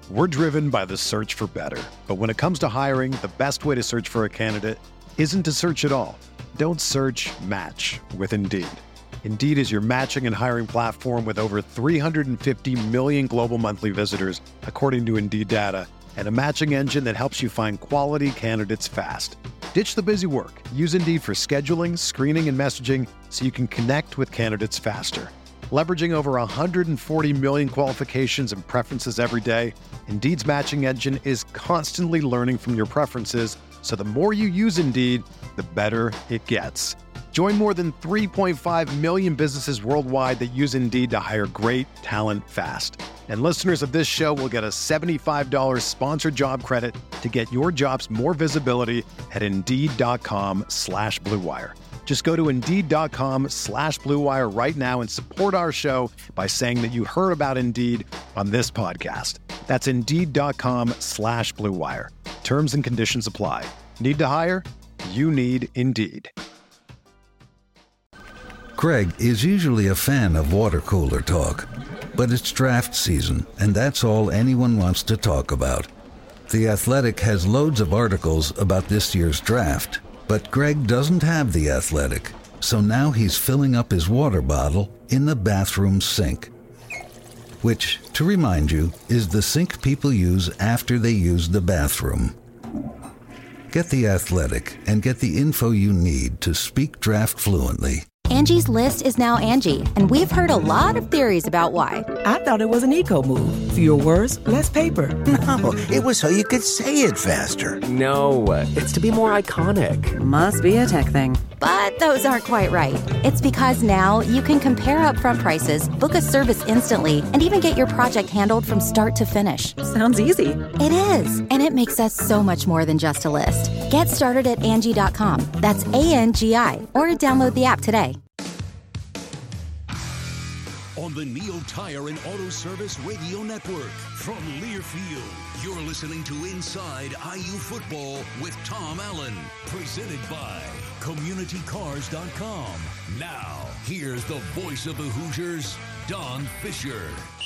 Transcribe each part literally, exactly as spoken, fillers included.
We're driven by the search for better. But when it comes to hiring, the best way to search for a candidate isn't to search at all. Don't search, match with Indeed. Indeed is your matching and hiring platform with over three hundred fifty million global monthly visitors, according to Indeed data, and a matching engine that helps you find quality candidates fast. Ditch the busy work. Use Indeed for scheduling, screening, and messaging so you can connect with candidates faster. Leveraging over one hundred forty million qualifications and preferences every day, Indeed's matching engine is constantly learning from your preferences, so the more you use Indeed, the better it gets. Join more than three point five million businesses worldwide that use Indeed to hire great talent fast. And listeners of this show will get a seventy-five dollars sponsored job credit to get your jobs more visibility at Indeed.com slash Blue Wire. Just go to Indeed.com slash Blue Wire right now and support our show by saying that you heard about Indeed on this podcast. That's Indeed.com slash Blue Wire. Terms and conditions apply. Need to hire? You need Indeed. Greg is usually a fan of water cooler talk, but it's draft season, and that's all anyone wants to talk about. The Athletic has loads of articles about this year's draft, but Greg doesn't have The Athletic, so now he's filling up his water bottle in the bathroom sink, which, to remind you, is the sink people use after they use the bathroom. Get The Athletic and get the info you need to speak draft fluently. Angie's List is now Angie, and we've heard a lot of theories about why. I thought it was an eco move. Fewer words, less paper. No, it was so you could say it faster. No, it's to be more iconic. Must be a tech thing. But those aren't quite right. It's because now you can compare upfront prices, book a service instantly, and even get your project handled from start to finish. Sounds easy. It is, and it makes us so much more than just a list. Get started at Angie dot com. That's A N G I, or download the app today. On the Neo Tire and Auto Service Radio Network from Learfield, you're listening to Inside I U Football with Tom Allen, presented by Community Cars dot com. Now, here's the voice of the Hoosiers, Don Fisher.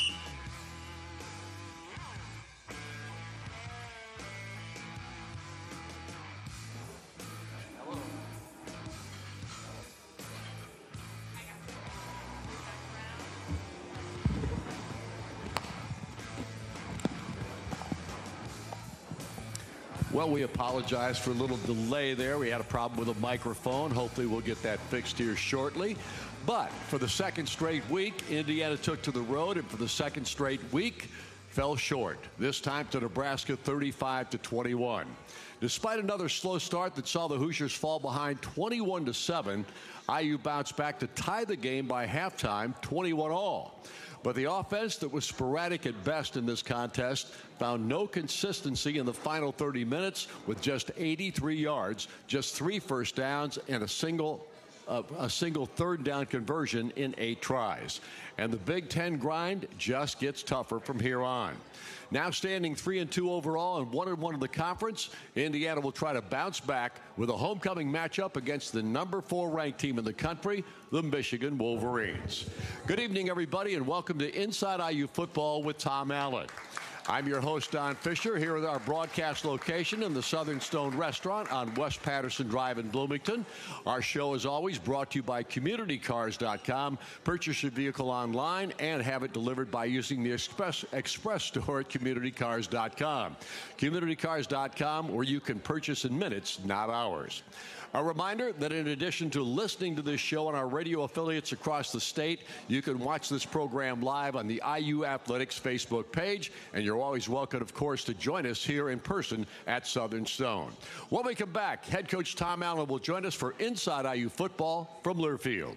Well, we apologize for a little delay there. We had a problem with a microphone. Hopefully we'll get that fixed here shortly. But for the second straight week, Indiana took to the road, and for the second straight week, fell short. This time to Nebraska, thirty-five to twenty-one. Despite another slow start that saw the Hoosiers fall behind twenty-one to seven, I U bounced back to tie the game by halftime, twenty-one all. But the offense that was sporadic at best in this contest found no consistency in the final thirty minutes with just eighty-three yards, just three first downs, and a single uh, a single third down conversion in eight tries. And the Big Ten grind just gets tougher from here on. Now standing three and two overall and one and one in the conference, Indiana will try to bounce back with a homecoming matchup against the number four ranked team in the country, the Michigan Wolverines. Good evening, everybody, and welcome to Inside I U Football with Tom Allen. I'm your host, Don Fisher, here at our broadcast location in the Southern Stone Restaurant on West Patterson Drive in Bloomington. Our show is always brought to you by Community Cars dot com. Purchase your vehicle online and have it delivered by using the Express, Express store at Community Cars dot com. Community Cars dot com, where you can purchase in minutes, not hours. A reminder that in addition to listening to this show on our radio affiliates across the state, you can watch this program live on the I U Athletics Facebook page, and you're always welcome, of course, to join us here in person at Southern Stone. When we come back, head coach Tom Allen will join us for Inside I U Football from Learfield.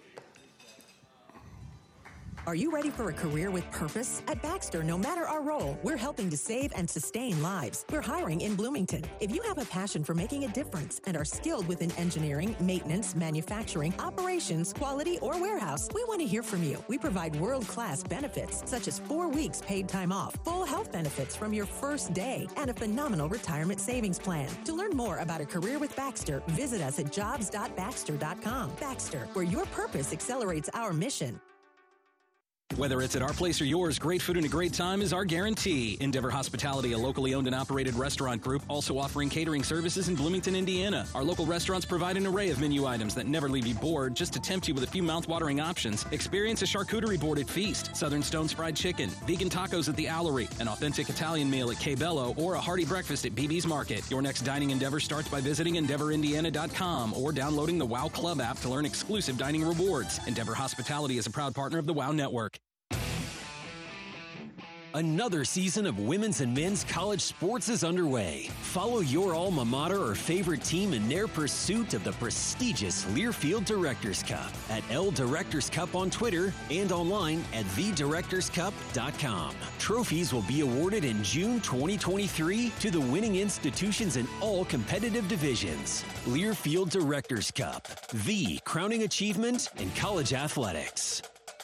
Are you ready for a career with purpose? At Baxter, no matter our role, we're helping to save and sustain lives. We're hiring in Bloomington. If you have a passion for making a difference and are skilled within engineering, maintenance, manufacturing, operations, quality, or warehouse, we want to hear from you. We provide world-class benefits, such as four weeks paid time off, full health benefits from your first day, and a phenomenal retirement savings plan. To learn more about a career with Baxter, visit us at jobs dot baxter dot com. Baxter, where your purpose accelerates our mission. Whether it's at our place or yours, great food and a great time is our guarantee. Endeavor Hospitality, a locally owned and operated restaurant group, also offering catering services in Bloomington, Indiana. Our local restaurants provide an array of menu items that never leave you bored, just to tempt you with a few mouth-watering options. Experience a charcuterie board at Feast, Southern Stone's Fried Chicken, vegan tacos at the Owlery, an authentic Italian meal at K Bello, or a hearty breakfast at B B's Market. Your next dining endeavor starts by visiting endeavor indiana dot com or downloading the WOW Club app to learn exclusive dining rewards. Endeavor Hospitality is a proud partner of the WOW Network. Another season of women's and men's college sports is underway. Follow your alma mater or favorite team in their pursuit of the prestigious Learfield Directors Cup at L Directors Cup on Twitter and online at the directors cup dot com. Trophies will be awarded in June twenty twenty-three to the winning institutions in all competitive divisions. Learfield Directors Cup, the crowning achievement in college athletics.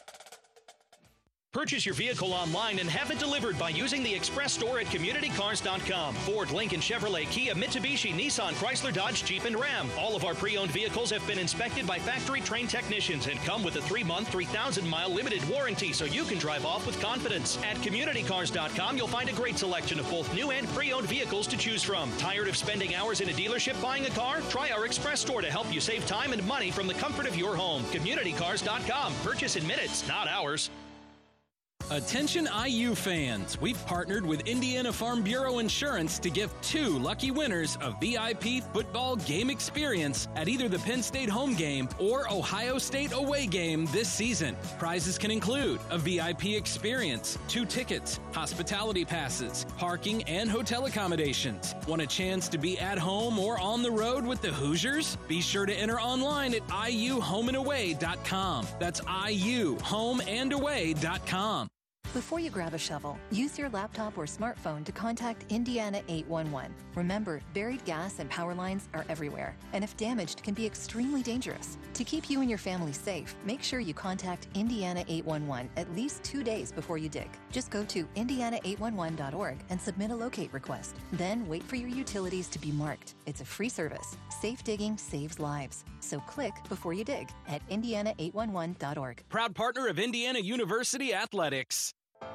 Purchase your vehicle online and have it delivered by using the express store at community cars dot com. Ford, Lincoln, Chevrolet, Kia, Mitsubishi, Nissan, Chrysler, Dodge, Jeep, and Ram. All of our pre-owned vehicles have been inspected by factory-trained technicians and come with a three-month, three thousand mile limited warranty so you can drive off with confidence. At community cars dot com, you'll find a great selection of both new and pre-owned vehicles to choose from. Tired of spending hours in a dealership buying a car? Try our express store to help you save time and money from the comfort of your home. community cars dot com. Purchase in minutes, not hours. Attention I U fans, we've partnered with Indiana Farm Bureau Insurance to give two lucky winners a V I P football game experience at either the Penn State home game or Ohio State away game this season. Prizes can include a V I P experience, two tickets, hospitality passes, parking, and hotel accommodations. Want a chance to be at home or on the road with the Hoosiers? Be sure to enter online at I U home and away dot com. That's I U home and away dot com. Before you grab a shovel, use your laptop or smartphone to contact Indiana eight one one. Remember, buried gas and power lines are everywhere, and if damaged, can be extremely dangerous. To keep you and your family safe, make sure you contact Indiana eight one one at least two days before you dig. Just go to indiana eight one one dot org and submit a locate request. Then wait for your utilities to be marked. It's a free service. Safe digging saves lives. So click before you dig at indiana eight one one dot org. Proud partner of Indiana University Athletics.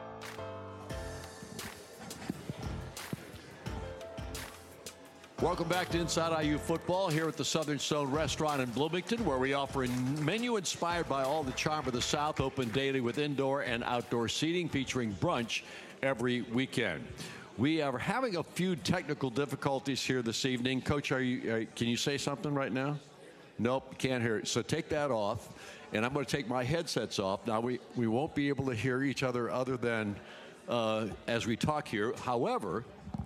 Welcome back to Inside I U Football here at the Southern Stone Restaurant in Bloomington, where we offer a menu inspired by all the charm of the South, open daily with indoor and outdoor seating, featuring brunch every weekend. We are having a few technical difficulties here this evening. Coach, are you? Are, can you say something right now? Nope, can't hear it. So take that off, and I'm going to take my headsets off. Now, we, we won't be able to hear each other other than uh, as we talk here. However,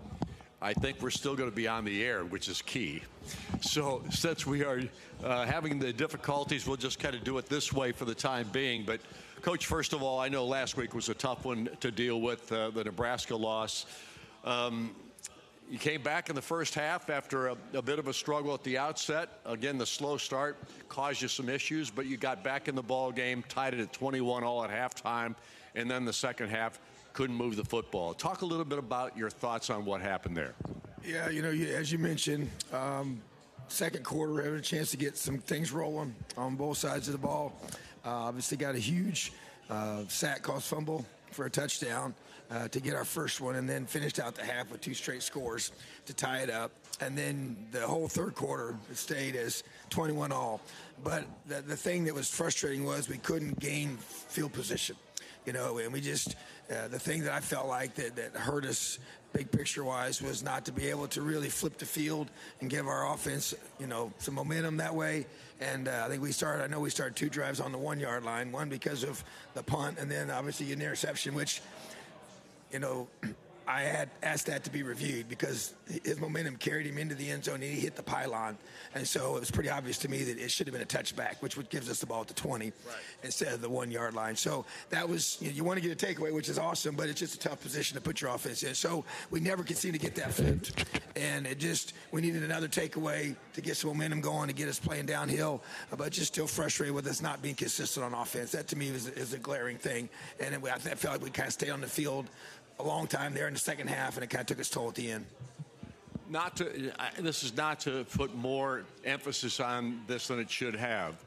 I think we're still going to be on the air, which is key. So since we are uh, having the difficulties, we'll just kind of do it this way for the time being. But, Coach, first of all, I know last week was a tough one to deal with, uh, the Nebraska loss. Um, you came back in the first half after a, a bit of a struggle at the outset. Again, the slow start caused you some issues, but you got back in the ball game, tied it at twenty-one all at halftime, and then the second half couldn't move the football. Talk a little bit about your thoughts on what happened there. Yeah, you know, as you mentioned, um, second quarter, we had a chance to get some things rolling on both sides of the ball. Uh, obviously got a huge uh, sack, cost fumble for a touchdown uh, to get our first one, and then finished out the half with two straight scores to tie it up. And then the whole third quarter stayed as twenty-one all. But the, the thing that was frustrating was we couldn't gain field position. You know, and we just, uh, the thing that I felt like that, that hurt us big picture-wise was not to be able to really flip the field and give our offense, you know, some momentum that way. And uh, I think we started, I know we started two drives on the one-yard line, one because of the punt, and then obviously an interception, which, you know, I had asked that to be reviewed because his momentum carried him into the end zone and he hit the pylon. And so it was pretty obvious to me that it should have been a touchback, which would gives us the ball at the twenty right. instead of the one-yard line. So that was, you know, you want to get a takeaway, which is awesome, but it's just a tough position to put your offense in. So we never could seem to get that flipped. And it just, we needed another takeaway to get some momentum going, to get us playing downhill, but just still frustrated with us not being consistent on offense. That to me is, is a glaring thing. And it, I felt like we kind of stayed on the field a long time there in the second half, and it kind of took its toll at the end. Not to, this is not to put more emphasis on this than it should have,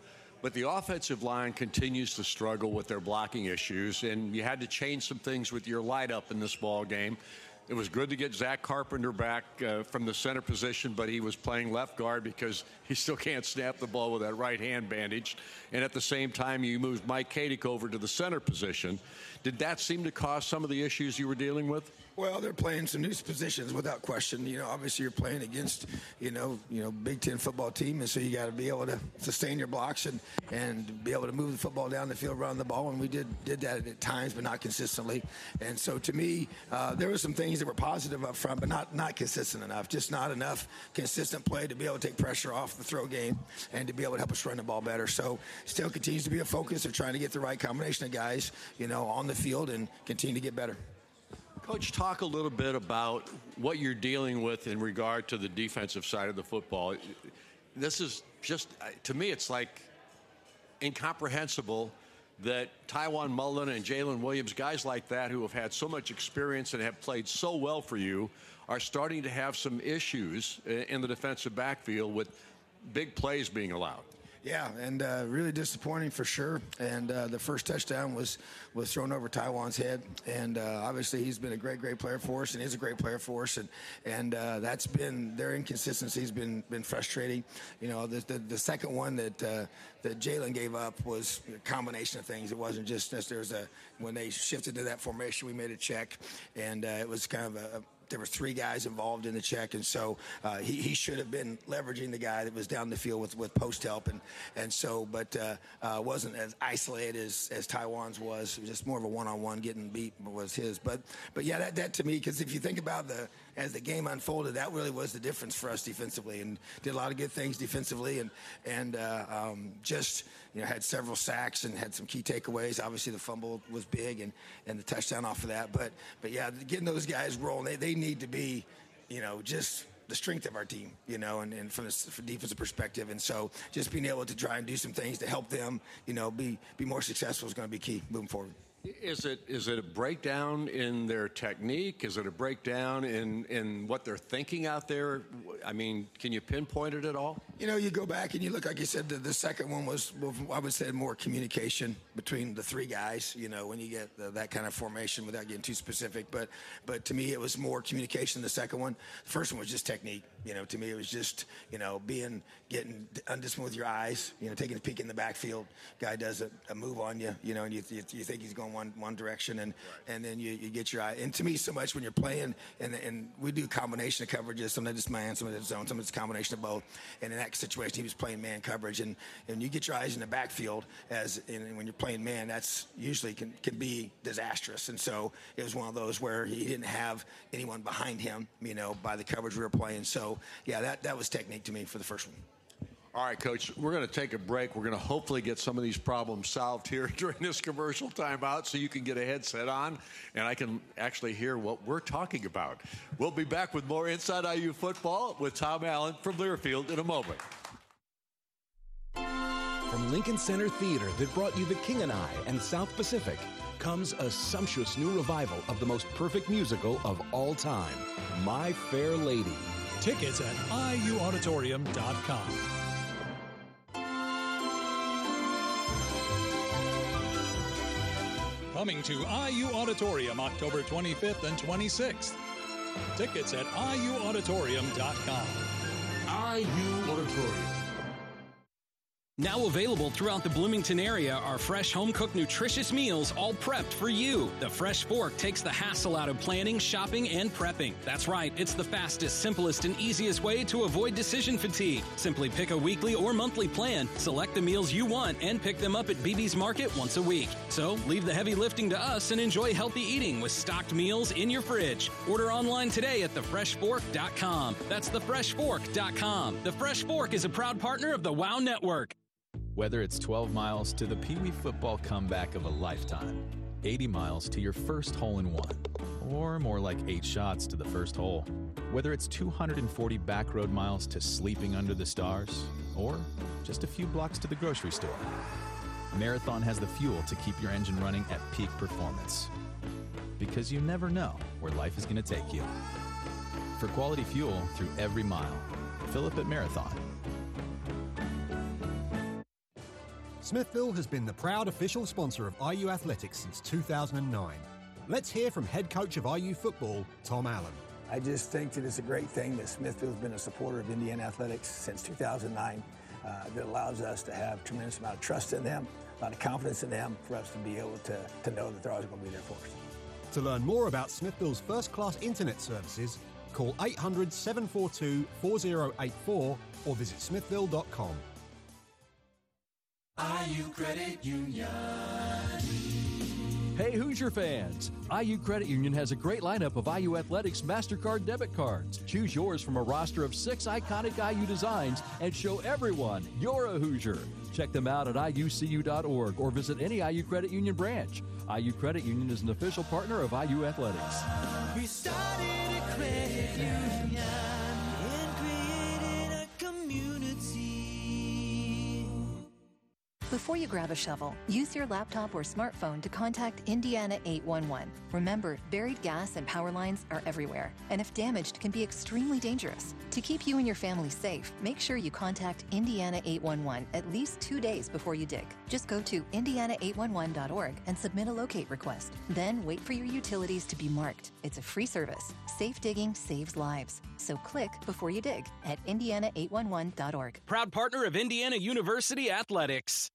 But the offensive line continues to struggle with their blocking issues, and you had to change some things with your lineup in this ball game. It was good to get Zach Carpenter back uh, from the center position, but he was playing left guard because he still can't snap the ball with that right hand bandaged. And at the same time, you moved Mike Kadick over to the center position. Did that seem to cause some of the issues you were dealing with? Well, they're playing some new positions without question. You know, obviously you're playing against, you know, you know, Big Ten football team, and so you got to be able to sustain your blocks and, and be able to move the football down the field, run the ball, and we did did that at times, but not consistently. And so to me, uh, there were some things that were positive up front, but not not consistent enough. Just not enough consistent play to be able to take pressure off the throw game and to be able to help us run the ball better. So still continues to be a focus of trying to get the right combination of guys, you know, on the field and continue to get better. Coach, talk a little bit about what you're dealing with in regard to the defensive side of the football. This is just, to me, it's like incomprehensible that Tywone Mullen and Jalen Williams, guys like that who have had so much experience and have played so well for you, are starting to have some issues in the defensive backfield with big plays being allowed. Yeah, and uh, really disappointing for sure. And uh, the first touchdown was was thrown over Tywone's head. And uh, obviously he's been a great, great player for us and is a great player for us. And and uh, that's been, their inconsistency has been been frustrating. You know, the the, the second one that uh, that Jalen gave up was a combination of things. It wasn't just, there was a, when they shifted to that formation, we made a check. And uh, it was kind of a, a there were three guys involved in the check, and so uh, he, he should have been leveraging the guy that was down the field with, with post help, and and so, but uh, uh, wasn't as isolated as, as Tywone's was. It was just more of a one-on-one, getting beat was his. But but yeah, that, that to me, because if you think about the as the game unfolded, that really was the difference for us defensively, and did a lot of good things defensively, and and uh, um, just you know had several sacks and had some key takeaways. Obviously, the fumble was big, and and the touchdown off of that. But but yeah, getting those guys rolling, they they need to be, you know, just the strength of our team, you know, and, and from a from defensive perspective. And so just being able to try and do some things to help them, you know, be be more successful is going to be key moving forward. Is it is it a breakdown in their technique? Is it a breakdown in, in what they're thinking out there? I mean, can you pinpoint it at all? You know, you go back and you look, like you said, the, the second one was, I would say, more communication between the three guys, you know, when you get the, that kind of formation without getting too specific. But but to me, it was more communication the second one. The first one was just technique. You know, to me, it was just, you know, being, getting undisciplined with your eyes, you know, taking a peek in the backfield. Guy does a, a move on you, you know, and you, you, you think he's going one one direction, and right. and then you, you get your eye. And to me, so much when you're playing, and and we do a combination of coverages. Sometimes it's man, sometimes it's zone, sometimes it's a combination of both. And in that situation, he was playing man coverage, and and you get your eyes in the backfield as and when you're playing man, that's usually can can be disastrous. And so it was one of those where he didn't have anyone behind him, you know, by the coverage we were playing. So yeah, that that was technique to me for the first one. All right, Coach, we're going to take a break. We're going to hopefully get some of these problems solved here during this commercial timeout so you can get a headset on and I can actually hear what we're talking about. We'll be back with more Inside I U Football with Tom Allen from Learfield in a moment. From Lincoln Center Theater that brought you The King and I and South Pacific comes a sumptuous new revival of the most perfect musical of all time, My Fair Lady. Tickets at I U auditorium dot com. Coming to I U Auditorium October twenty-fifth and twenty-sixth. Tickets at I U auditorium dot com. I U Auditorium. Now available throughout the Bloomington area are fresh home-cooked nutritious meals all prepped for you. The Fresh Fork takes the hassle out of planning, shopping, and prepping. That's right, it's the fastest, simplest, and easiest way to avoid decision fatigue. Simply pick a weekly or monthly plan, select the meals you want, and pick them up at B B's Market once a week. So leave the heavy lifting to us and enjoy healthy eating with stocked meals in your fridge. Order online today at the fresh fork dot com. That's the fresh fork dot com. The Fresh Fork is a proud partner of the WOW Network. Whether it's twelve miles to the Pee Wee football comeback of a lifetime, eighty miles to your first hole-in-one, or more like eight shots to the first hole. Whether it's two hundred forty back road miles to sleeping under the stars, or just a few blocks to the grocery store, Marathon has the fuel to keep your engine running at peak performance. Because you never know where life is going to take you. For quality fuel through every mile, fill up at Marathon. Smithville has been the proud official sponsor of I U Athletics since two thousand nine. Let's hear from head coach of I U football, Tom Allen. I just think that it's a great thing that Smithfield's been a supporter of Indiana Athletics since two thousand nine. Uh, that allows us to have a tremendous amount of trust in them, a lot of confidence in them, for us to be able to, to know that they're always going to be there for us. To learn more about Smithville's first-class internet services, call eight hundred, seven four two, four zero eight four or visit smithville dot com. I U Credit Union. Hey Hoosier fans, I U Credit Union has a great lineup of I U Athletics MasterCard debit cards. Choose yours from a roster of six iconic I U designs and show everyone you're a Hoosier. Check them out at I U C U dot org or visit any I U Credit Union branch. I U Credit Union is an official partner of I U Athletics. We started a credit union and created a community. Before you grab a shovel, use your laptop or smartphone to contact Indiana eight one one. Remember, buried gas and power lines are everywhere, and if damaged, can be extremely dangerous. To keep you and your family safe, make sure you contact Indiana eight one one at least two days before you dig. Just go to indiana eight one one dot org and submit a locate request. Then wait for your utilities to be marked. It's a free service. Safe digging saves lives. So click before you dig at indiana eight one one dot org. Proud partner of Indiana University Athletics.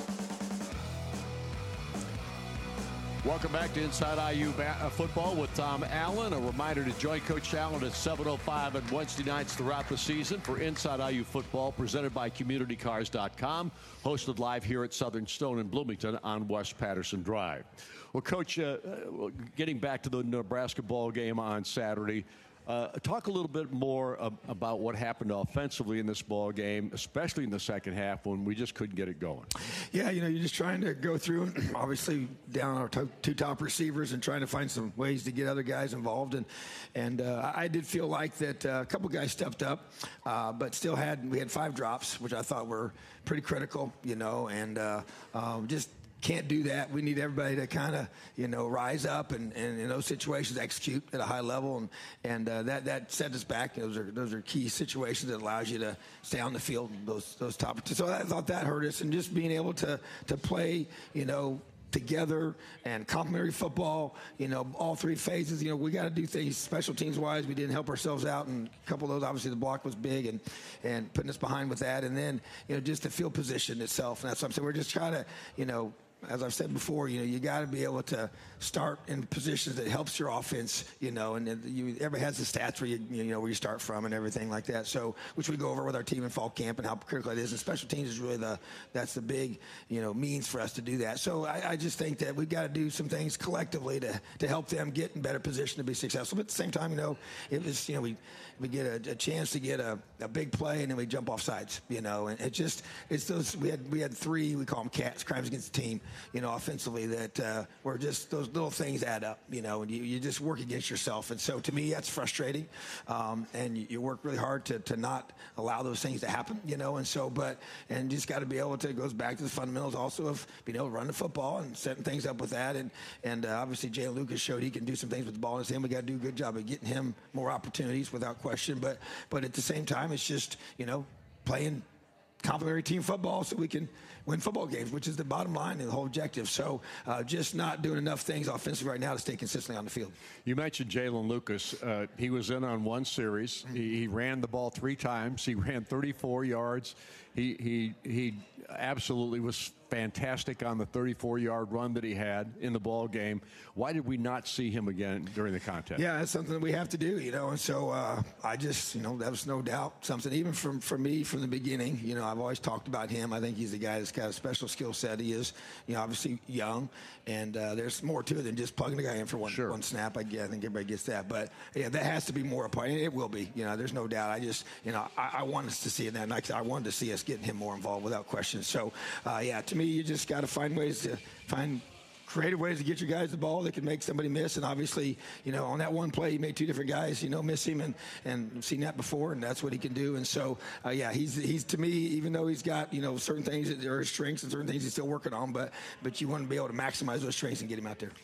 Welcome back to Inside I U Football with Tom Allen. A reminder to join Coach Allen at seven oh five on Wednesday nights throughout the season for Inside I U Football, presented by community cars dot com, hosted live here at Southern Stone in Bloomington on West Patterson Drive. Well, Coach, uh, getting back to the Nebraska ball game on Saturday, Uh, talk a little bit more uh, about what happened offensively in this ball game, especially in the second half when we just couldn't get it going. Yeah, you know, you're just trying to go through and obviously down our to- two top receivers and trying to find some ways to get other guys involved. And and uh, I did feel like that uh, a couple guys stepped up, uh, but still had we had five drops, which I thought were pretty critical, you know, and uh, um, just. Can't do that. We need everybody to kind of, you know, rise up and, and in those situations execute at a high level, and and uh, that that sets us back. Those are those are key situations that allows you to stay on the field. Those those top. So I thought that hurt us, and just being able to to play, you know, together and complementary football, you know, all three phases. You know, we got to do things special teams wise. We didn't help ourselves out, and a couple of those, obviously the block was big, and and putting us behind with that, and then, you know, just the field position itself. And that's what I'm saying. We're just trying to, you know, as I've said before, you know, you got to be able to start in positions that helps your offense, you know, and you, everybody has the stats where you, you know, where you start from and everything like that. So, which we go over with our team in fall camp and how critical it is. And special teams is really the, that's the big, you know, means for us to do that. So I, I just think that we've got to do some things collectively to, to help them get in better position to be successful. But at the same time, you know, it was, you know, we, we get a, a chance to get a, a big play and then we jump off sides, you know, and it just, it's those, we had, we had three, we call them cats, crimes against the team, you know, offensively, that uh, were just those little things add up, you know, and you, you just work against yourself. And so to me, that's frustrating. Um, and you, you work really hard to, to not allow those things to happen, you know, and so, but, and just got to be able to, it goes back to the fundamentals also of being able to run the football and setting things up with that. And, and uh, obviously Jalen Lucas showed he can do some things with the ball in his hand. We got to do a good job of getting him more opportunities without question. But, but at the same time, it's just, you know, playing complementary team football so we can win football games, which is the bottom line and the whole objective. So uh, just not doing enough things offensively right now to stay consistently on the field. You mentioned Jalen Lucas. Uh, he was in on one series. Mm-hmm. He, he ran the ball three times. He ran thirty-four yards. He he he absolutely was fantastic on the thirty-four-yard run that he had in the ball game. Why did we not see him again during the contest? Yeah, that's something that we have to do, you know. And so uh, I just, you know, that was no doubt something. Even from for me from the beginning, you know, I've always talked about him. I think he's a guy that's got a special skill set. He is, you know, obviously young, and uh, there's more to it than just plugging a guy in for one sure. one snap. I, I think everybody gets that, but yeah, that has to be more a part. And it will be, you know. There's no doubt. I just, you know, I, I want us to see it. And like I wanted to see us getting him more involved without question. So uh, yeah, to me, you just got to find ways to find creative ways to get your guys the ball that can make somebody miss. And obviously, you know, on that one play, he made two different guys, you know, miss him, and and I've seen that before, and that's what he can do. And so, uh, yeah, he's he's to me, even though he's got, you know, certain things that are his strengths and certain things he's still working on, but but you want to be able to maximize those strengths and get him out there.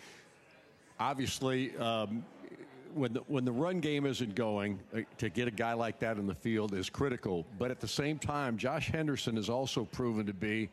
Obviously, um, when the, when the run game isn't going, uh, to get a guy like that in the field is critical. But at the same time, Josh Henderson has also proven to be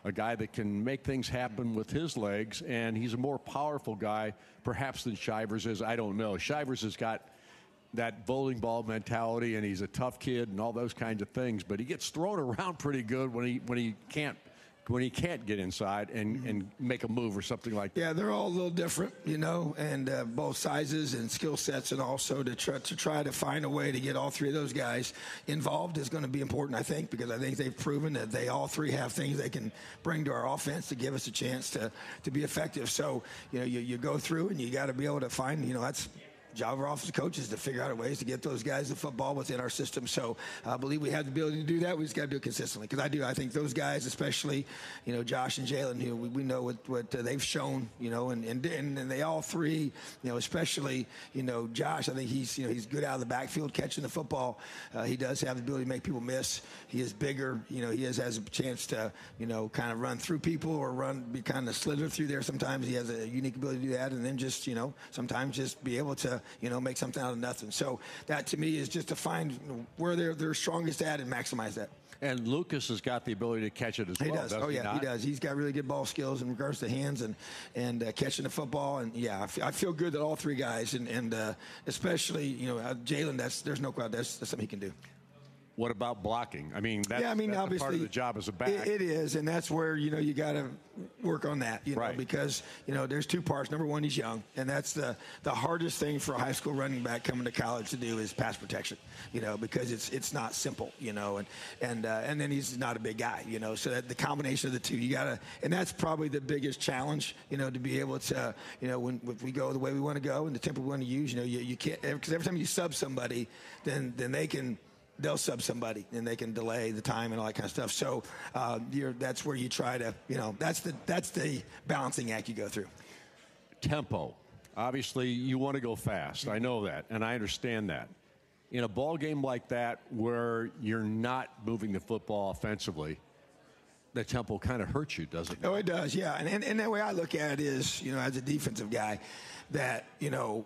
a guy that can make things happen with his legs, and he's a more powerful guy perhaps than Shivers is. I don't know. Shivers has got that bowling ball mentality, and he's a tough kid and all those kinds of things, but he gets thrown around pretty good when he when he can't when he can't get inside and, and make a move or something like that. Yeah, they're all a little different, you know, and uh, both sizes and skill sets, and also to try, to try to find a way to get all three of those guys involved is going to be important, I think, because I think they've proven that they all three have things they can bring to our offense to give us a chance to, to be effective. So, you know, you, you go through and you got to be able to find, you know, that's job of our office coaches to figure out ways to get those guys the football within our system. So I believe we have the ability to do that. We just got to do it consistently. Because I do, I think those guys, especially, you know, Josh and Jalen, who we, we know what, what uh, they've shown, you know, and, and and they all three, you know, especially, you know, Josh, I think he's, you know, he's good out of the backfield catching the football. Uh, he does have the ability to make people miss. He is bigger. You know, he has, has a chance to, you know, kind of run through people or run, be kind of slither through there. Sometimes he has a unique ability to do that. And then just, you know, sometimes just be able to, you know, make something out of nothing. So that to me is just to find where they're they're strongest at and maximize that. And Lucas has got the ability to catch it as he well. Does. Does oh he yeah, not? he does. He's got really good ball skills in regards to hands and and uh, catching the football. And yeah, I, f- I feel good that all three guys and and uh, especially you know uh, Jalen. That's there's no doubt that's, that's something he can do. What about blocking? I mean, that's, yeah, I mean, that's obviously, part of the job as a back. It, it is, and that's where, you know, you got to work on that, you know, right. because, you know, there's two parts. Number one, he's young, and that's the, the hardest thing for a high school running back coming to college to do is pass protection, you know, because it's it's not simple, you know, and and uh, and then he's not a big guy, you know, so that the combination of the two, you got to, and that's probably the biggest challenge, you know, to be able to, you know, when if we go the way we want to go and the tempo we want to use, you know, you, you can't, because every time you sub somebody, then then they can, they'll sub somebody and they can delay the time and all that kind of stuff. So uh, you're, that's where you try to, you know, that's the that's the balancing act you go through. Tempo. Obviously, you want to go fast. I know that, and I understand that. In a ball game like that where you're not moving the football offensively, the tempo kind of hurts you, doesn't it? Oh, it does, yeah. And, and, and the way I look at it is, you know, as a defensive guy, that, you know,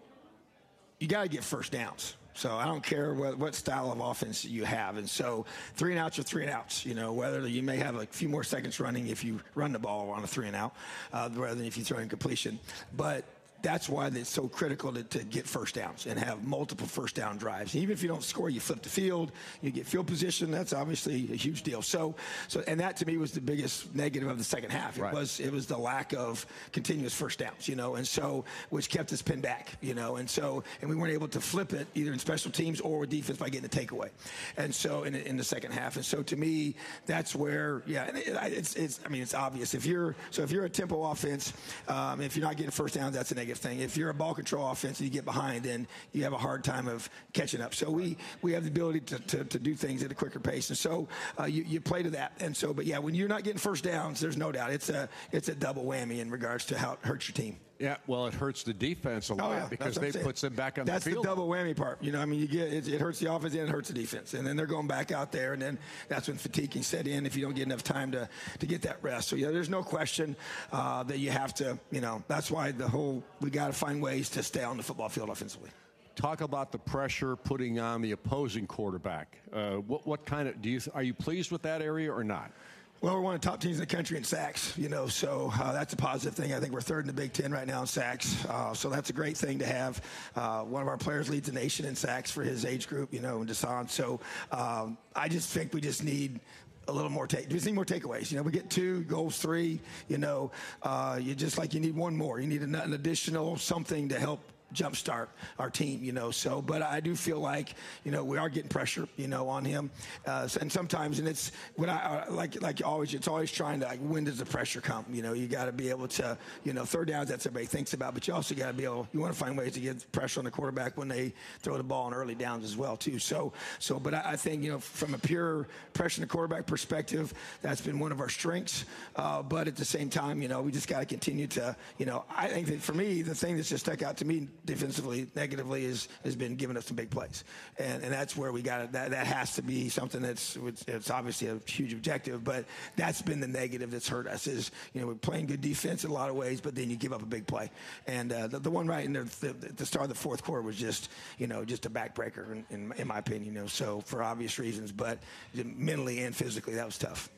you got to get first downs. So I don't care what, what style of offense you have. And so three and outs are three and outs, you know, whether you may have a few more seconds running if you run the ball on a three and out uh, rather than if you throw in completion. But that's why it's so critical to, to get first downs and have multiple first down drives. Even if you don't score, you flip the field, you get field position. That's obviously a huge deal. So, so and that to me was the biggest negative of the second half. It right. was it was the lack of continuous first downs, you know, and so which kept us pinned back, you know, and so and we weren't able to flip it either in special teams or with defense by getting the takeaway, and so in, in the second half. And so to me, that's where yeah, and it, it's it's I mean it's obvious if you're so if you're a tempo offense, um, if you're not getting first downs, that's a negative thing. If you're a ball control offense and you get behind, then you have a hard time of catching up. So we, we have the ability to, to, to do things at a quicker pace. And so uh, you, you play to that. And so, but yeah, when you're not getting first downs, there's no doubt. It's a, it's a double whammy in regards to how it hurts your team. Yeah, well, it hurts the defense a lot oh, yeah. because they puts them back on that's the field. That's the double whammy part. You know, I mean, you get it, it hurts the offense and it hurts the defense, and then they're going back out there, and then that's when fatigue can set in if you don't get enough time to to get that rest. So yeah, there's no question uh, that you have to. You know, that's why the whole we got to find ways to stay on the football field offensively. Talk about the pressure putting on the opposing quarterback. Uh, what what kind of do you are you pleased with that area or not? Well, we're one of the top teams in the country in sacks, you know, so uh, that's a positive thing. I think we're third in the Big Ten right now in sacks, uh, so that's a great thing to have. Uh, one of our players leads the nation in sacks for his age group, you know, in Deshaun. So um, I just think we just need a little more take. We just need more takeaways. You know, we get two goals, three. You know, uh, you just like you need one more. You need an, an additional something to help jumpstart our team, you know. So, but I do feel like, you know, we are getting pressure, you know, on him, uh, and sometimes, and it's when I uh, like like always, it's always trying to like when does the pressure come? You know, you got to be able to, you know, third downs that's everybody thinks about, but you also got to be able. You want to find ways to get pressure on the quarterback when they throw the ball on early downs as well too. So, so, but I, I think you know from a pure pressure on the quarterback perspective, that's been one of our strengths. Uh, but at the same time, you know, we just got to continue to, you know, I think that for me, the thing that's just stuck out to me defensively negatively is has been giving us some big plays, and and that's where we got it. That that has to be something that's it's obviously a huge objective, but that's been the negative that's hurt us. Is you know we're playing good defense in a lot of ways, but then you give up a big play, and uh, the, the one right in the, the, the start of the fourth quarter was just you know just a backbreaker in, in, in my opinion. You know, so for obvious reasons, but mentally and physically that was tough.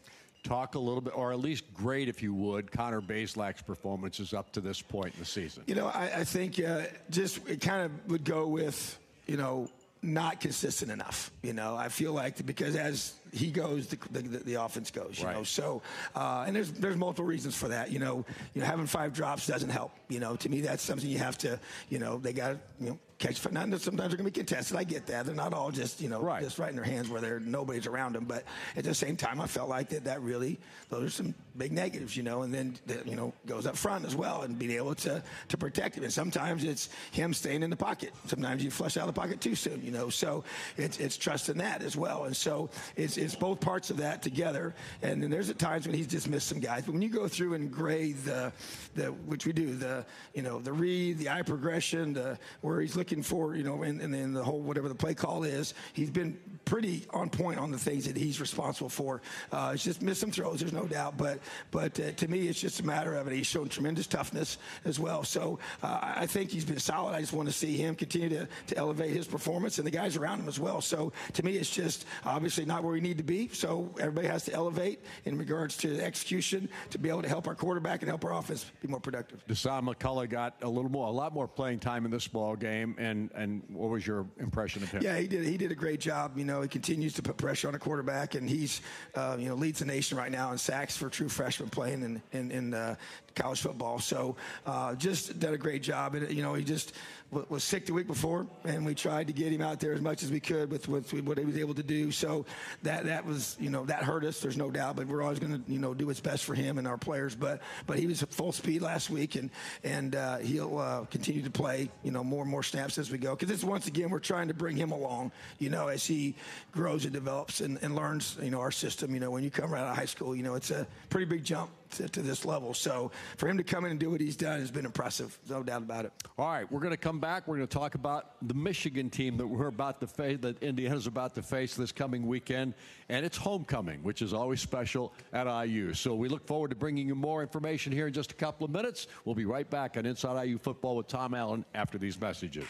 talk a little bit, or at least grade, if you would, Connor Bazelak's performances up to this point in the season? You know, I, I think uh, just it kind of would go with, you know, not consistent enough. You know, I feel like because as he goes, the, the, the offense goes, you right. know. So, uh, and there's there's multiple reasons for that. You know, you know, having five drops doesn't help. You know, to me, that's something you have to, you know, they got to, you know, catch. Not sometimes they're going to be contested. I get that. They're not all just, you know, right. just right in their hands where they're nobody's around them. But at the same time, I felt like that that really, those are some big negatives, you know. And then, the, you know, goes up front as well and being able to to protect him. And sometimes it's him staying in the pocket. Sometimes you flush out of the pocket too soon, you know. So it's it's trusting that as well. And so it's it's both parts of that together. And then there's at times when he's just missed some guys. But when you go through and grade the the which we do the you know the read, the eye progression, the where he's looking for, you know, and, and then the whole whatever the play call is, he's been pretty on point on the things that he's responsible for. Uh, it's just missed some throws, there's no doubt. But but uh, to me, it's just a matter of it. He's shown tremendous toughness as well. So uh, I think he's been solid. I just want to see him continue to, to elevate his performance and the guys around him as well. So to me, it's just obviously not where we need to be. So everybody has to elevate in regards to the execution to be able to help our quarterback and help our offense be more productive. Deshaun McCullough got a little more, a lot more playing time in this ball game. And, and what was your impression of him? Yeah, he did. He did a great job. You know, he continues to put pressure on the quarterback, and he's, uh, you know, leads the nation right now in sacks for true freshmen playing in in, in uh, college football. So uh, just did a great job. And, you know, he just w- was sick the week before, and we tried to get him out there as much as we could with, with, with what he was able to do. So that that was, you know, that hurt us. There's no doubt. But we're always going to, you know, do what's best for him and our players. But but he was at full speed last week, and and uh, he'll uh, continue to play, you know, more and more snaps as we go. Because it's once again we're trying to bring him along, you know, as he grows and develops and, and learns, you know, our system. You know, when you come right out of high school, you know, it's a pretty big jump to, to this level. So for him to come in and do what he's done has been impressive, no doubt about it. All right, we're going to come back. We're going to talk about the Michigan team that we're about to face, that Indiana's about to face this coming weekend, and it's homecoming, which is always special at I U. So we look forward to bringing you more information here in just a couple of minutes. We'll be right back on Inside I U Football with Tom Allen after these messages.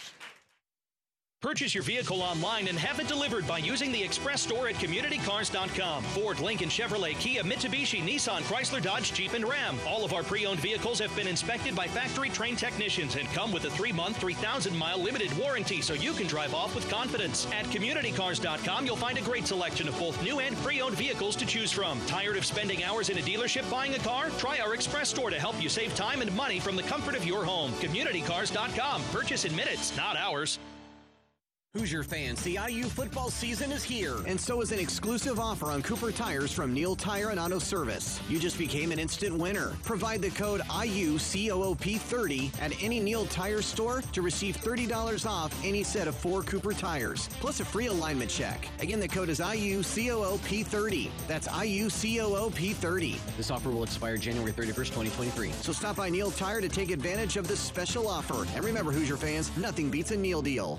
Purchase your vehicle online and have it delivered by using the express store at community cars dot com. Ford, Lincoln, Chevrolet, Kia, Mitsubishi, Nissan, Chrysler, Dodge, Jeep, and Ram. All of our pre-owned vehicles have been inspected by factory-trained technicians and come with a three-month, three thousand mile limited warranty so you can drive off with confidence. At community cars dot com, you'll find a great selection of both new and pre-owned vehicles to choose from. Tired of spending hours in a dealership buying a car? Try our express store to help you save time and money from the comfort of your home. community cars dot com. Purchase in minutes, not hours. Hoosier fans, the I U football season is here, and so is an exclusive offer on Cooper tires from Neil Tire and Auto Service. You just became an instant winner. Provide the code I U C O O P thirty at any Neil Tire store to receive thirty dollars off any set of four Cooper tires, plus a free alignment check. Again, the code is I U C O O P thirty. That's I U C O O P thirty. This offer will expire January thirty-first, twenty twenty-three. So stop by Neil Tire to take advantage of this special offer. And remember, Hoosier fans, nothing beats a Neil deal.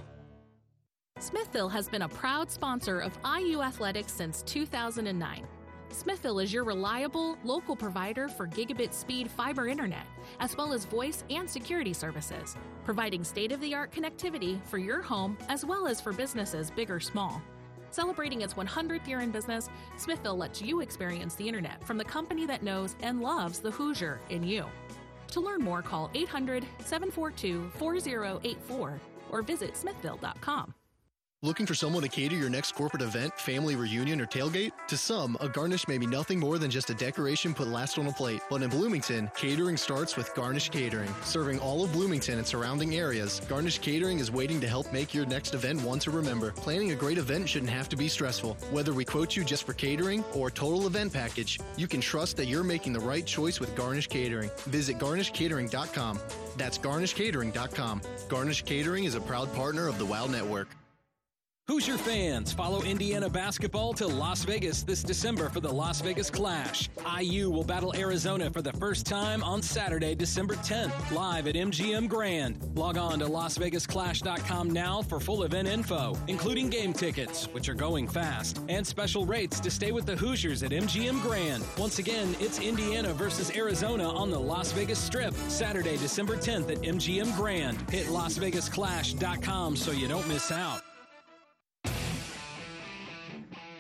Smithville has been a proud sponsor of I U Athletics since two thousand nine. Smithville is your reliable, local provider for gigabit speed fiber internet, as well as voice and security services, providing state-of-the-art connectivity for your home as well as for businesses big or small. Celebrating its one hundredth year in business, Smithville lets you experience the internet from the company that knows and loves the Hoosier in you. To learn more, call eight hundred, seven four two, four zero eight four or visit smithville dot com. Looking for someone to cater your next corporate event, family reunion, or tailgate? To some, a garnish may be nothing more than just a decoration put last on a plate. But in Bloomington, catering starts with Garnish Catering. Serving all of Bloomington and surrounding areas, Garnish Catering is waiting to help make your next event one to remember. Planning a great event shouldn't have to be stressful. Whether we quote you just for catering or total event package, you can trust that you're making the right choice with Garnish Catering. Visit garnish catering dot com. That's garnish catering dot com. Garnish Catering is a proud partner of the WOW Network. Hoosier fans, follow Indiana basketball to Las Vegas this December for the Las Vegas Clash. I U will battle Arizona for the first time on Saturday, December tenth, live at M G M Grand. Log on to las vegas clash dot com now for full event info, including game tickets, which are going fast, and special rates to stay with the Hoosiers at M G M Grand. Once again, it's Indiana versus Arizona on the Las Vegas Strip, Saturday, December tenth at M G M Grand. Hit las vegas clash dot com so you don't miss out.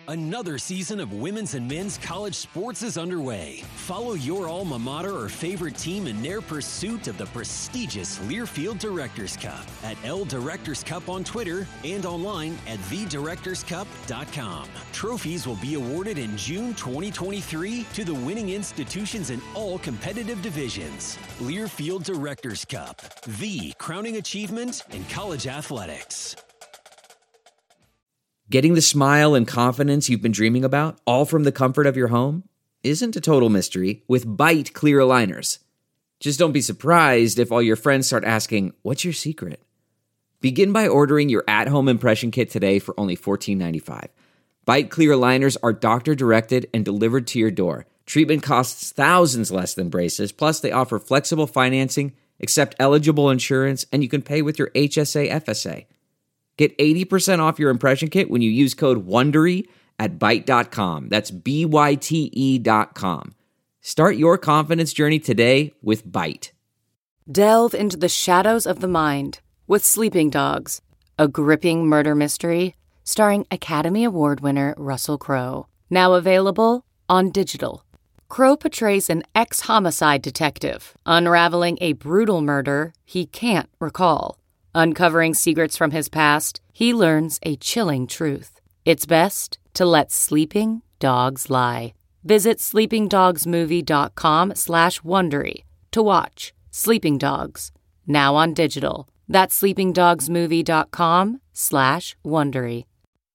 Another season of women's and men's college sports is underway. Follow your alma mater or favorite team in their pursuit of the prestigious Learfield Directors Cup at L Directors Cup on Twitter and online at the directors cup dot com. Trophies will be awarded in June twenty twenty-three to the winning institutions in all competitive divisions. Learfield Directors Cup, the crowning achievement in college athletics. Getting the smile and confidence you've been dreaming about, all from the comfort of your home, isn't a total mystery with Byte clear aligners. Just don't be surprised if all your friends start asking, "What's your secret?" Begin by ordering your at-home impression kit today for only fourteen ninety-five. Byte clear aligners are doctor-directed and delivered to your door. Treatment costs thousands less than braces, plus they offer flexible financing, accept eligible insurance, and you can pay with your H S A F S A. Get eighty percent off your impression kit when you use code WONDERY at byte dot com. That's B Y T E dot com. Start your confidence journey today with Byte. Delve into the shadows of the mind with Sleeping Dogs, a gripping murder mystery starring Academy Award winner Russell Crowe. Now available on digital. Crowe portrays an ex-homicide detective unraveling a brutal murder he can't recall. Uncovering secrets from his past, he learns a chilling truth. It's best to let sleeping dogs lie. Visit sleepingdogsmovie.com slash Wondery to watch Sleeping Dogs, now on digital. That's sleepingdogsmovie.com slash Wondery.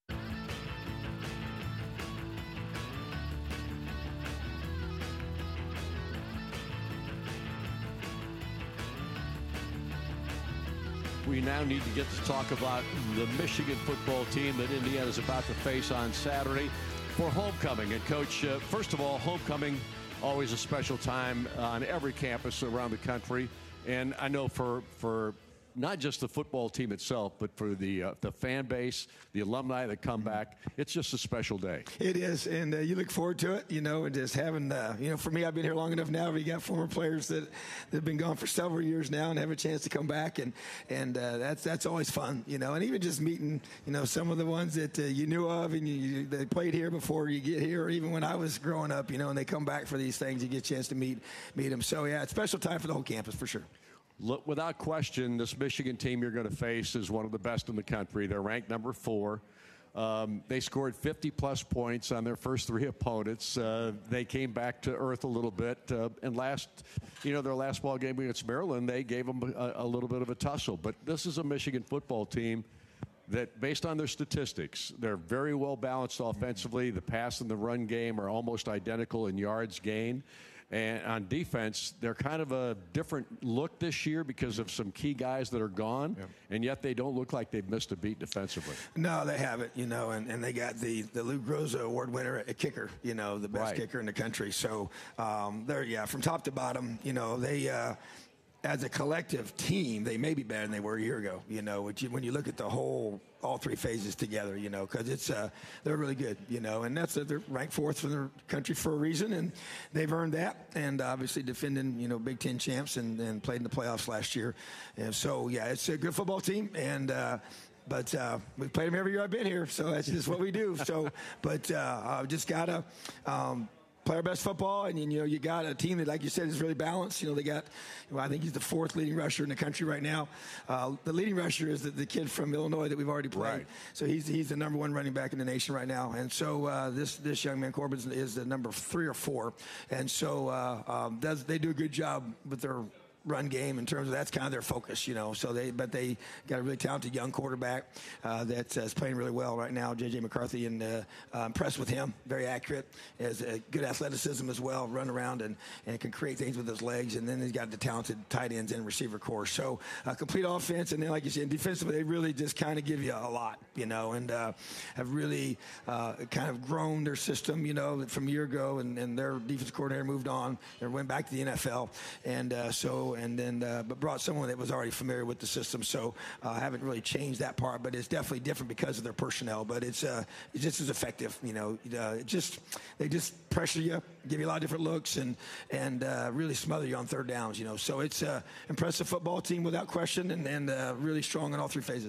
We now need to get to talk about the Michigan football team that Indiana is about to face on Saturday for homecoming. And, Coach, uh, first of all, homecoming, always a special time on every campus around the country. And I know for for not just the football team itself, but for the uh, the fan base, the alumni that come back, it's just a special day. It is, and uh, you look forward to it, you know, and just having, uh, you know, for me, I've been here long enough now. We got former players that, that have been gone for several years now and have a chance to come back, and and uh, that's that's always fun, you know, and even just meeting, you know, some of the ones that uh, you knew of and you, you, they played here before you get here, or even when I was growing up, you know, and they come back for these things, you get a chance to meet meet them. So, yeah, it's a special time for the whole campus for sure. Look, without question, this Michigan team you're going to face is one of the best in the country. They're ranked number four. Um, they scored fifty-plus points on their first three opponents. Uh, they came back to earth a little bit. Uh, and last, you know, their last ball game against Maryland, they gave them a, a little bit of a tussle. But this is a Michigan football team that, based on their statistics, they're very well balanced offensively. The pass and the run game are almost identical in yards gained. And on defense, they're kind of a different look this year because of some key guys that are gone, yeah. and yet they don't look like they've missed a beat defensively. No, they haven't, you know, and, and they got the, the Lou Groza Award winner at kicker, you know, the best right. kicker in the country. So um, they're, yeah, from top to bottom, you know, they uh, – as a collective team, they may be better than they were a year ago, you know, when you, when you look at the whole, all three phases together, you know, because it's, uh, they're really good, you know, and that's, uh, they're ranked fourth in their country for a reason, and they've earned that, and obviously defending, you know, Big Ten champs and, and played in the playoffs last year. And so, yeah, it's a good football team, and, uh, But uh, we've played them every year I've been here, so that's just what we do. So, but uh, I've just got to um, play our best football, and, you know, you got a team that, like you said, is really balanced. You know, they got, well, I think he's the fourth leading rusher in the country right now. Uh, the leading rusher is the, the kid from Illinois that we've already played. Right. So he's he's the number one running back in the nation right now. And so uh, this this young man, Corbin, is the number three or four. And so uh, um, does, they do a good job with their run game in terms of that's kind of their focus, you know. So they, but they got a really talented young quarterback uh, that uh, is playing really well right now, J J McCarthy, and uh, uh, impressed with him. Very accurate, has a good athleticism as well, run around and, and can create things with his legs. And then he's got the talented tight ends and receiver core. So uh, complete offense, and then like you said, defensively, they really just kind of give you a lot, you know, and uh, have really uh, kind of grown their system, you know, from a year ago, and, and their defensive coordinator moved on and went back to the N F L, and uh, so. and then uh, but brought someone that was already familiar with the system. So I uh, haven't really changed that part, but it's definitely different because of their personnel. But it's uh, it's just as effective, you know. Uh, it just they just pressure you, give you a lot of different looks, and and uh, really smother you on third downs, you know. So it's an uh, impressive football team without question, and, and uh, really strong in all three phases.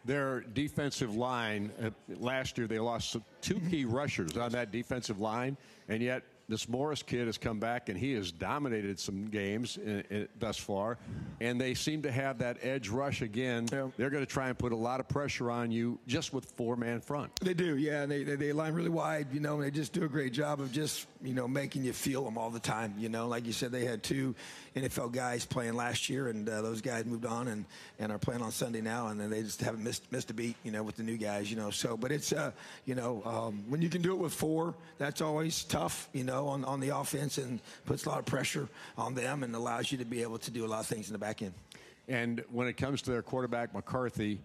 their defensive line, uh, last year they lost two key rushers on that defensive line, and yet this Morris kid has come back, and he has dominated some games in, in, thus far. And they seem to have that edge rush again. Yeah. They're going to try and put a lot of pressure on you just with four-man front. They do, yeah. They, they they line really wide, you know, and they just do a great job of just, you know, making you feel them all the time, you know. Like you said, they had two N F L guys playing last year, and uh, those guys moved on and, and are playing on Sunday now, and then they just haven't missed missed a beat, you know, with the new guys, you know. So, but it's, uh, you know, um, when you can do it with four, that's always tough, you know, on, on the offense, and puts a lot of pressure on them and allows you to be able to do a lot of things in the back end. And when it comes to their quarterback, McCarthy,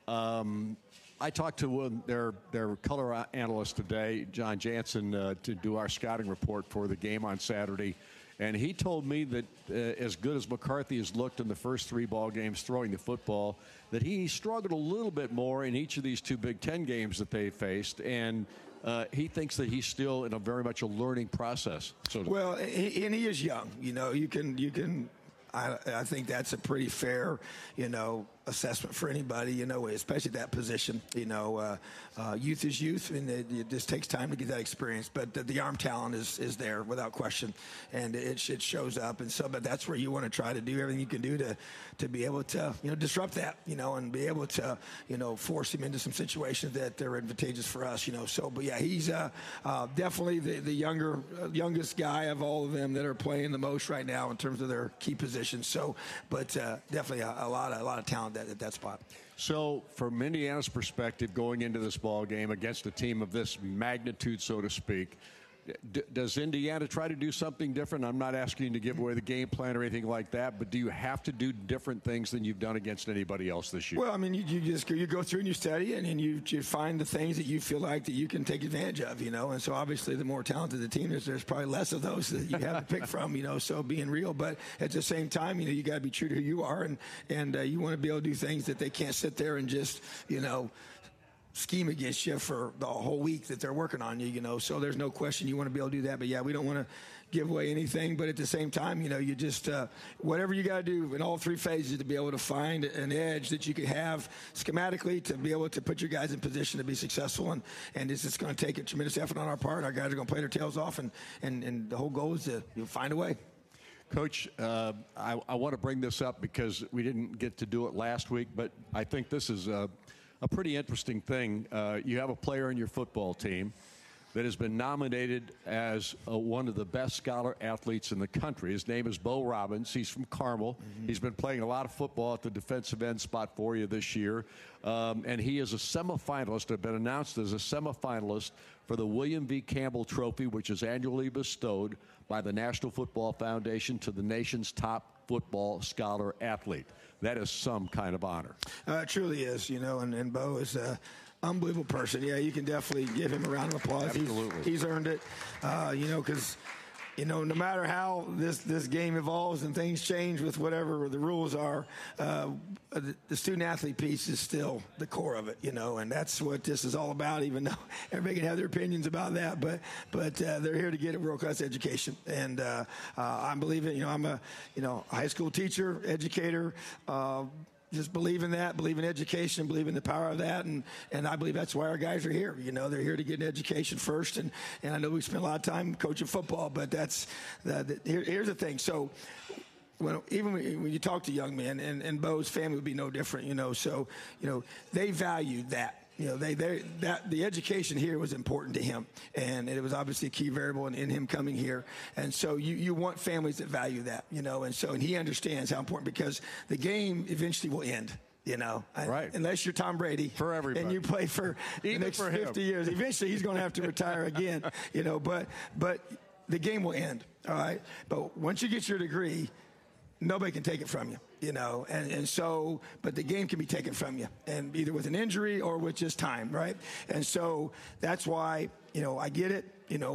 um, I talked to one, their their color analyst today, John Jansen, uh, to do our scouting report for the game on Saturday. And he told me that uh, as good as McCarthy has looked in the first three ball games throwing the football, that he struggled a little bit more in each of these two Big Ten games that they faced. And uh, he thinks that he's still in a very much a learning process. So well, he, and he is young. You know, you can you can. I, I think that's a pretty fair, you know, assessment for anybody, you know, especially that position. You know, uh, uh, youth is youth, and it, it just takes time to get that experience. But the, the arm talent is, is there without question, and it, it shows up. And so, but that's where you want to try to do everything you can do to to be able to, you know, disrupt that, you know, and be able to, you know, force him into some situations that are advantageous for us, you know. So, but yeah, he's uh, uh, definitely the the younger uh, youngest guy of all of them that are playing the most right now in terms of their key positions. So, but uh, definitely a, a lot of a lot of talent at that spot. So, from Indiana's perspective, going into this ball game against a team of this magnitude, so to speak, d- does Indiana try to do something different? I'm not asking you to give away the game plan or anything like that, but do you have to do different things than you've done against anybody else this year? Well, I mean, you, you just you go through and you study, and, and you, you find the things that you feel like that you can take advantage of, you know. And so, obviously, the more talented the team is, there's probably less of those that you have to pick from, you know. So, being real, but at the same time, you know, you got to be true to who you are, and and uh, you want to be able to do things that they can't sit there and just, you know, scheme against you for the whole week that they're working on you, you know. So there's no question you want to be able to do that. But, yeah, we don't want to give away anything. But at the same time, you know, you just uh, whatever you got to do in all three phases to be able to find an edge that you could have schematically to be able to put your guys in position to be successful. And, and it's just going to take a tremendous effort on our part. Our guys are going to play their tails off, and, and, and the whole goal is to you'll find a way. Coach, uh, I, I want to bring this up because we didn't get to do it last week, but I think this is a, a pretty interesting thing. Uh, you have a player in your football team that has been nominated as uh, one of the best scholar athletes in the country. His name is Bo Robbins. He's from Carmel. Mm-hmm. He's been playing a lot of football at the defensive end spot for you this year. Um, and he is a semifinalist, has been announced as a semifinalist for the William V. Campbell Trophy, which is annually bestowed by the National Football Foundation to the nation's top football scholar athlete. That is some kind of honor. Uh, it truly is, you know, and, and Bo is a unbelievable person. Yeah, you can definitely give him a round of applause. Absolutely. He's, he's earned it, uh, you know, because, you know, no matter how this, this game evolves and things change with whatever the rules are, uh, the, the student-athlete piece is still the core of it, you know, and that's what this is all about, even though everybody can have their opinions about that. But but uh, they're here to get a world-class education. And uh, uh, I believe it. You know, I'm a, you know, high school teacher, educator, uh, just believe in that, believe in education, believe in the power of that, and, and I believe that's why our guys are here. You know, they're here to get an education first, and, and I know we spend a lot of time coaching football, but that's the, the, here, here's the thing. So when, even when you talk to young men, and, and Bo's family would be no different, you know, so, you know, they value that. You know, they, they, that the education here was important to him, and it was obviously a key variable in, in him coming here. And so you, you want families that value that, you know, and so, and he understands how important, because the game eventually will end. You know, right. Unless you're Tom Brady for everybody, and you play for the next for fifty him. years, eventually he's going to have to retire again. You know, but but the game will end. All right, but once you get your degree, nobody can take it from you. You know, and, and so, but the game can be taken from you, and either with an injury or with just time, right? And so that's why, you know, I get it. You know,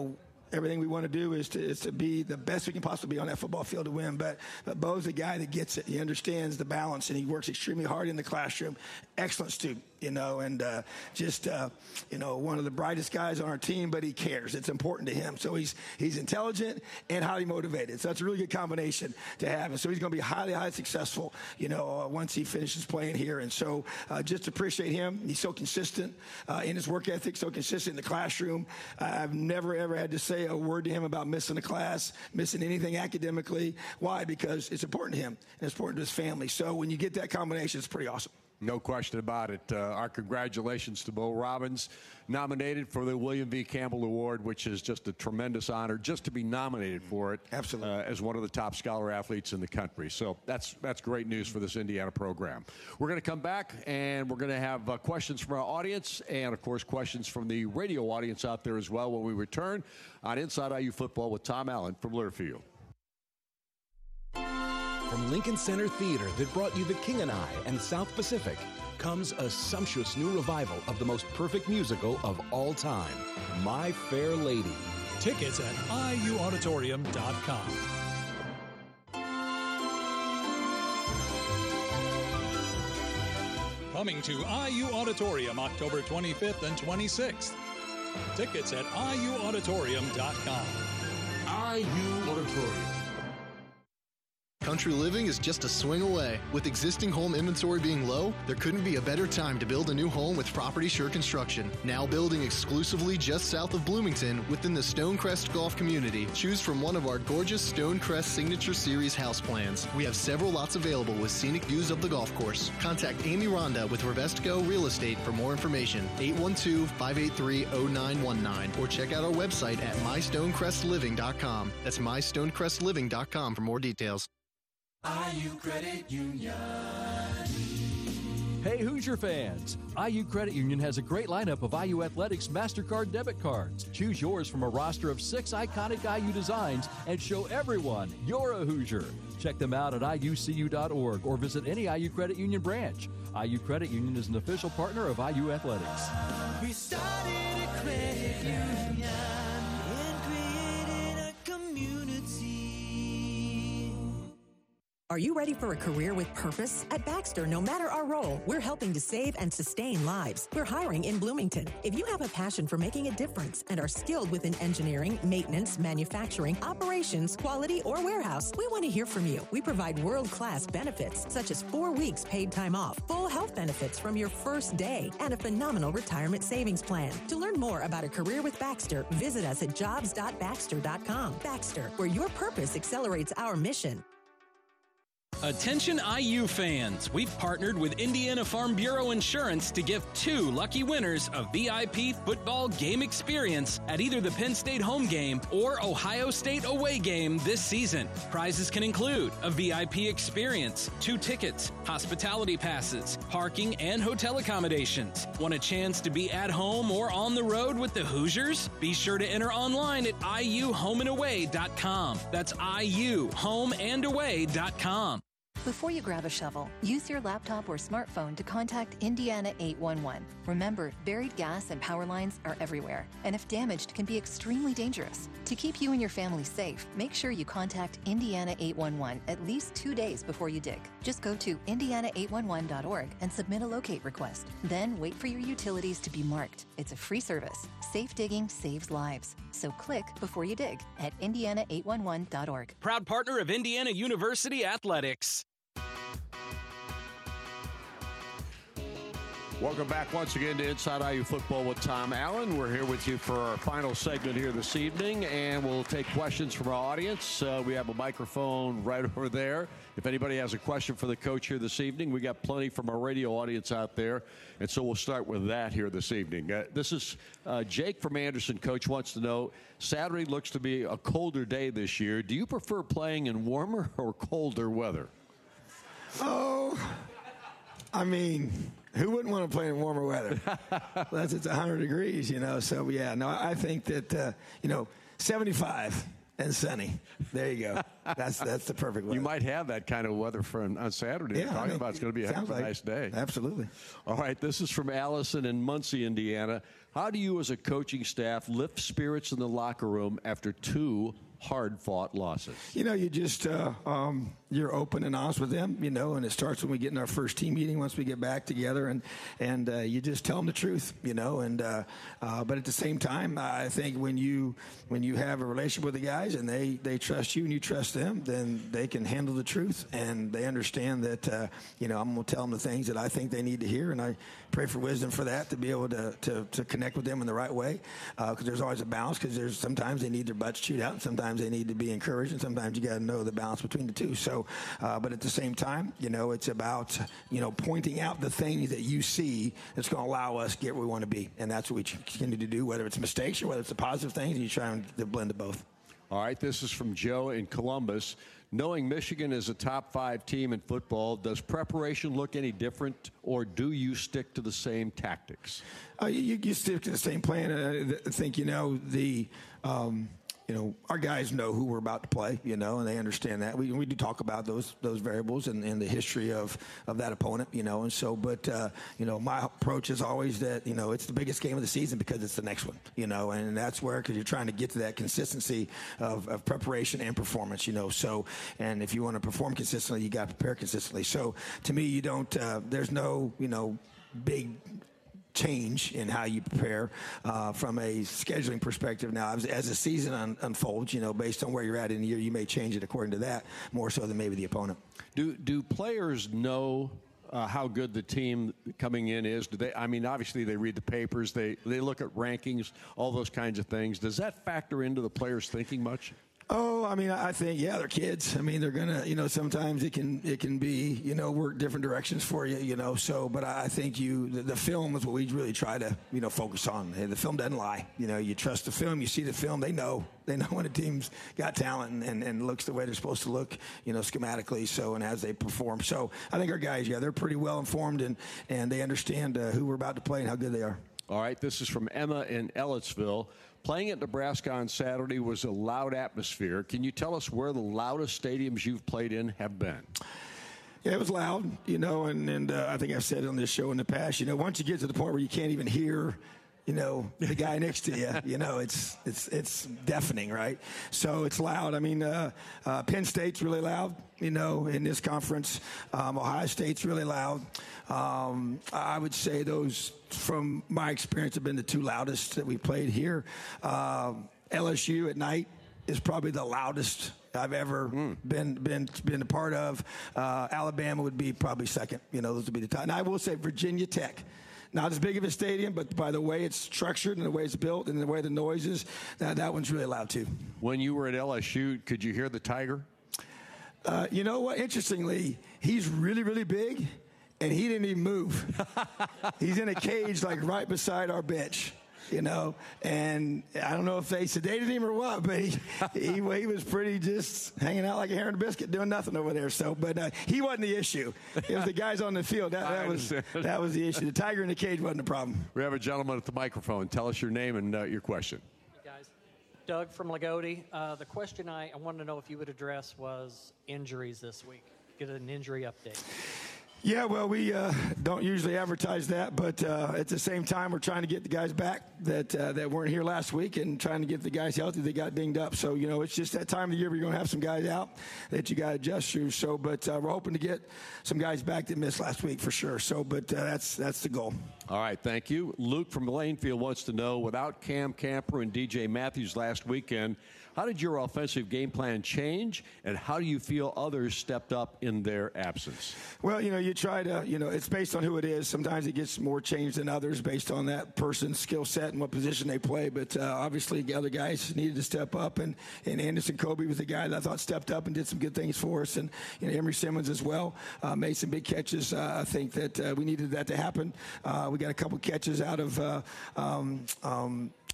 everything we want to do is to, is to be the best we can possibly be on that football field to win. But, but Bo's a guy that gets it. He understands the balance, and he works extremely hard in the classroom. Excellent student, you know, and uh, just, uh, you know, one of the brightest guys on our team, but he cares. It's important to him. So he's he's intelligent and highly motivated. So that's a really good combination to have. And so he's going to be highly, highly successful, you know, uh, once he finishes playing here. And so uh, just appreciate him. He's so consistent uh, in his work ethic, so consistent in the classroom. Uh, I've never, ever had to say a word to him about missing a class, missing anything academically. Why? Because it's important to him and it's important to his family. So when you get that combination, it's pretty awesome. No question about it. Uh, our congratulations to Bo Robbins, nominated for the William V. Campbell Award, which is just a tremendous honor just to be nominated for it. Absolutely. Uh, as one of the top scholar athletes in the country. So that's that's great news for this Indiana program. We're going to come back, and we're going to have uh, questions from our audience and, of course, questions from the radio audience out there as well when we return on Inside I U Football with Tom Allen from Learfield. From Lincoln Center Theater that brought you The King and I and South Pacific comes a sumptuous new revival of the most perfect musical of all time, My Fair Lady. Tickets at I U auditorium dot com. Coming to I U Auditorium October twenty-fifth and twenty-sixth. Tickets at I U auditorium dot com. I U Auditorium. Country living is just a swing away. With existing home inventory being low, there couldn't be a better time to build a new home with Property Sure Construction. Now building exclusively just south of Bloomington within the Stonecrest Golf community. Choose from one of our gorgeous Stonecrest Signature Series house plans. We have several lots available with scenic views of the golf course. Contact Amy Ronda with Revestico Real Estate for more information. eight one two, five eight three, zero nine one nine or check out our website at my stonecrest living dot com. That's my stonecrest living dot com for more details. I U Credit Union. Hey, Hoosier fans! I U Credit Union has a great lineup of I U Athletics MasterCard debit cards. Choose yours from a roster of six iconic I U designs and show everyone you're a Hoosier. Check them out at I U C U dot org or visit any I U Credit Union branch. I U Credit Union is an official partner of I U Athletics. We started a credit union and created a community. Are you ready for a career with purpose? At Baxter, no matter our role, we're helping to save and sustain lives. We're hiring in Bloomington. If you have a passion for making a difference and are skilled within engineering, maintenance, manufacturing, operations, quality, or warehouse, we want to hear from you. We provide world-class benefits, such as four weeks paid time off, full health benefits from your first day, and a phenomenal retirement savings plan. To learn more about a career with Baxter, visit us at jobs dot baxter dot com. Baxter, where your purpose accelerates our mission. Attention I U fans, we've partnered with Indiana Farm Bureau Insurance to give two lucky winners a V I P football game experience at either the Penn State home game or Ohio State away game this season. Prizes can include a V I P experience, two tickets, hospitality passes, parking, and hotel accommodations. Want a chance to be at home or on the road with the Hoosiers? Be sure to enter online at I U home and away dot com. That's I U home and away dot com. Before you grab a shovel, use your laptop or smartphone to contact Indiana eight one one. Remember, buried gas and power lines are everywhere, and if damaged, can be extremely dangerous. To keep you and your family safe, make sure you contact Indiana eight one one at least two days before you dig. Just go to indiana eight one one dot org and submit a locate request. Then wait for your utilities to be marked. It's a free service. Safe digging saves lives. So click before you dig at indiana eight one one dot org. Proud partner of Indiana University Athletics. Welcome back once again to Inside I U Football with Tom Allen. We're here with you for our final segment here this evening, and we'll take questions from our audience. Uh, we have a microphone right over there. If anybody has a question for the coach here this evening, we got plenty from our radio audience out there, and so we'll start with that here this evening. Uh, this is uh, Jake from Anderson. Coach wants to know, Saturday looks to be a colder day this year. Do you prefer playing in warmer or colder weather? Oh, I mean, who wouldn't want to play in warmer weather? Unless it's one hundred degrees, you know. So, yeah, no, I think that, uh, you know, seventy-five and sunny. There you go. That's that's the perfect weather. You might have that kind of weather for on Saturday. Yeah, They're talking I mean, about it's going to be a heck of a like, nice day. Absolutely. All right, this is from Allison in Muncie, Indiana. How do you as a coaching staff lift spirits in the locker room after two hard-fought losses? You know, you just, uh, um, you're open and honest with them, you know, and it starts when we get in our first team meeting once we get back together, and, and uh, you just tell them the truth, you know, and uh, uh, but at the same time, I think when you when you have a relationship with the guys and they, they trust you and you trust them, then they can handle the truth, and they understand that, uh, you know, I'm going to tell them the things that I think they need to hear, and I pray for wisdom for that, to be able to, to, to connect with them in the right way, because uh, there's always a balance, because there's sometimes they need their butts chewed out, and sometimes they need to be encouraged, and sometimes you got to know the balance between the two. So, uh, but at the same time, you know, it's about, you know, pointing out the things that you see that's going to allow us to get where we want to be, and that's what we continue to do, whether it's mistakes or whether it's the positive things, and you try to blend of both. All right, this is from Joe in Columbus. Knowing Michigan is a top five team in football, does preparation look any different, or do you stick to the same tactics? Uh, you, you stick to the same plan. I think, you know, the um, – you know, our guys know who we're about to play, you know, and they understand that. We we do talk about those those variables and, and the history of, of that opponent, you know, and so, but, uh, you know, my approach is always that, you know, it's the biggest game of the season because it's the next one, you know, and that's where, because you're trying to get to that consistency of, of preparation and performance, you know, so, and if you want to perform consistently, you got to prepare consistently. So, to me, you don't, uh, there's no, you know, big change in how you prepare uh, from a scheduling perspective. Now, as, as the season un- unfolds, you know, based on where you're at in the year, you may change it according to that, more so than maybe the opponent. Do do players know uh, how good the team coming in is? Do they? I mean, obviously they read the papers, they they look at rankings, all those kinds of things. Does that factor into the players' thinking much? Oh, I mean, I think, yeah, they're kids. I mean, they're going to, you know, sometimes it can it can be, you know, work different directions for you, you know. So, but I think you, the, the film is what we really try to, you know, focus on. The film doesn't lie. You know, you trust the film, you see the film, they know. They know when a team's got talent and, and, and looks the way they're supposed to look, you know, schematically, so, and as they perform. So I think our guys, yeah, they're pretty well informed, and, and they understand uh, who we're about to play and how good they are. All right, this is from Emma in Ellettsville. Playing at Nebraska on Saturday was a loud atmosphere. Can you tell us where the loudest stadiums you've played in have been? Yeah, it was loud, you know, and, and uh, I think I've said it on this show in the past, you know, once you get to the point where you can't even hear, you know, the guy next to you, you know, it's it's it's deafening, right? So it's loud. I mean, uh, uh, Penn State's really loud, you know, in this conference. Um, Ohio State's really loud. Um, I would say those, from my experience, have been the two loudest that we played here. Uh, L S U at night is probably the loudest I've ever mm. been been been a part of. Uh, Alabama would be probably second. You know, those would be the top. And I will say Virginia Tech. Not as big of a stadium, but by the way it's structured and the way it's built and the way the noise is, that, that one's really loud too. When you were at L S U, could you hear the Tiger? Uh, you know what? Interestingly, he's really, really big, and he didn't even move. He's in a cage, like, right beside our bench. You know, and I don't know if they sedated him or what, but he, he, he was pretty just hanging out like a hair and a biscuit, doing nothing over there. So, but uh, he wasn't the issue. It was the guys on the field. That, that was that was the issue. The tiger in the cage wasn't a problem. We have a gentleman at the microphone. Tell us your name and uh, your question. Hey guys, Doug from Lagodi. Uh, the question I, I wanted to know if you would address was injuries this week. Get an injury update. Yeah, well, we uh, don't usually advertise that, but uh, at the same time, we're trying to get the guys back that uh, that weren't here last week and trying to get the guys healthy that got dinged up. So, you know, it's just that time of the year where you're going to have some guys out that you got to adjust through. So, but uh, we're hoping to get some guys back that missed last week for sure. So, but uh, that's that's the goal. All right, thank you. Luke from Lanefield wants to know, without Cam Camper and D J Matthews last weekend, how did your offensive game plan change, and how do you feel others stepped up in their absence? Well, you know, you try to, you know, it's based on who it is. Sometimes it gets more changed than others based on that person's skill set and what position they play. But uh, obviously, the other guys needed to step up, and, and Anderson Kobe was the guy that I thought stepped up and did some good things for us. And, you know, Emory Simmons as well uh, made some big catches. Uh, I think that uh, we needed that to happen. Uh, we got a couple catches out of uh, um, um,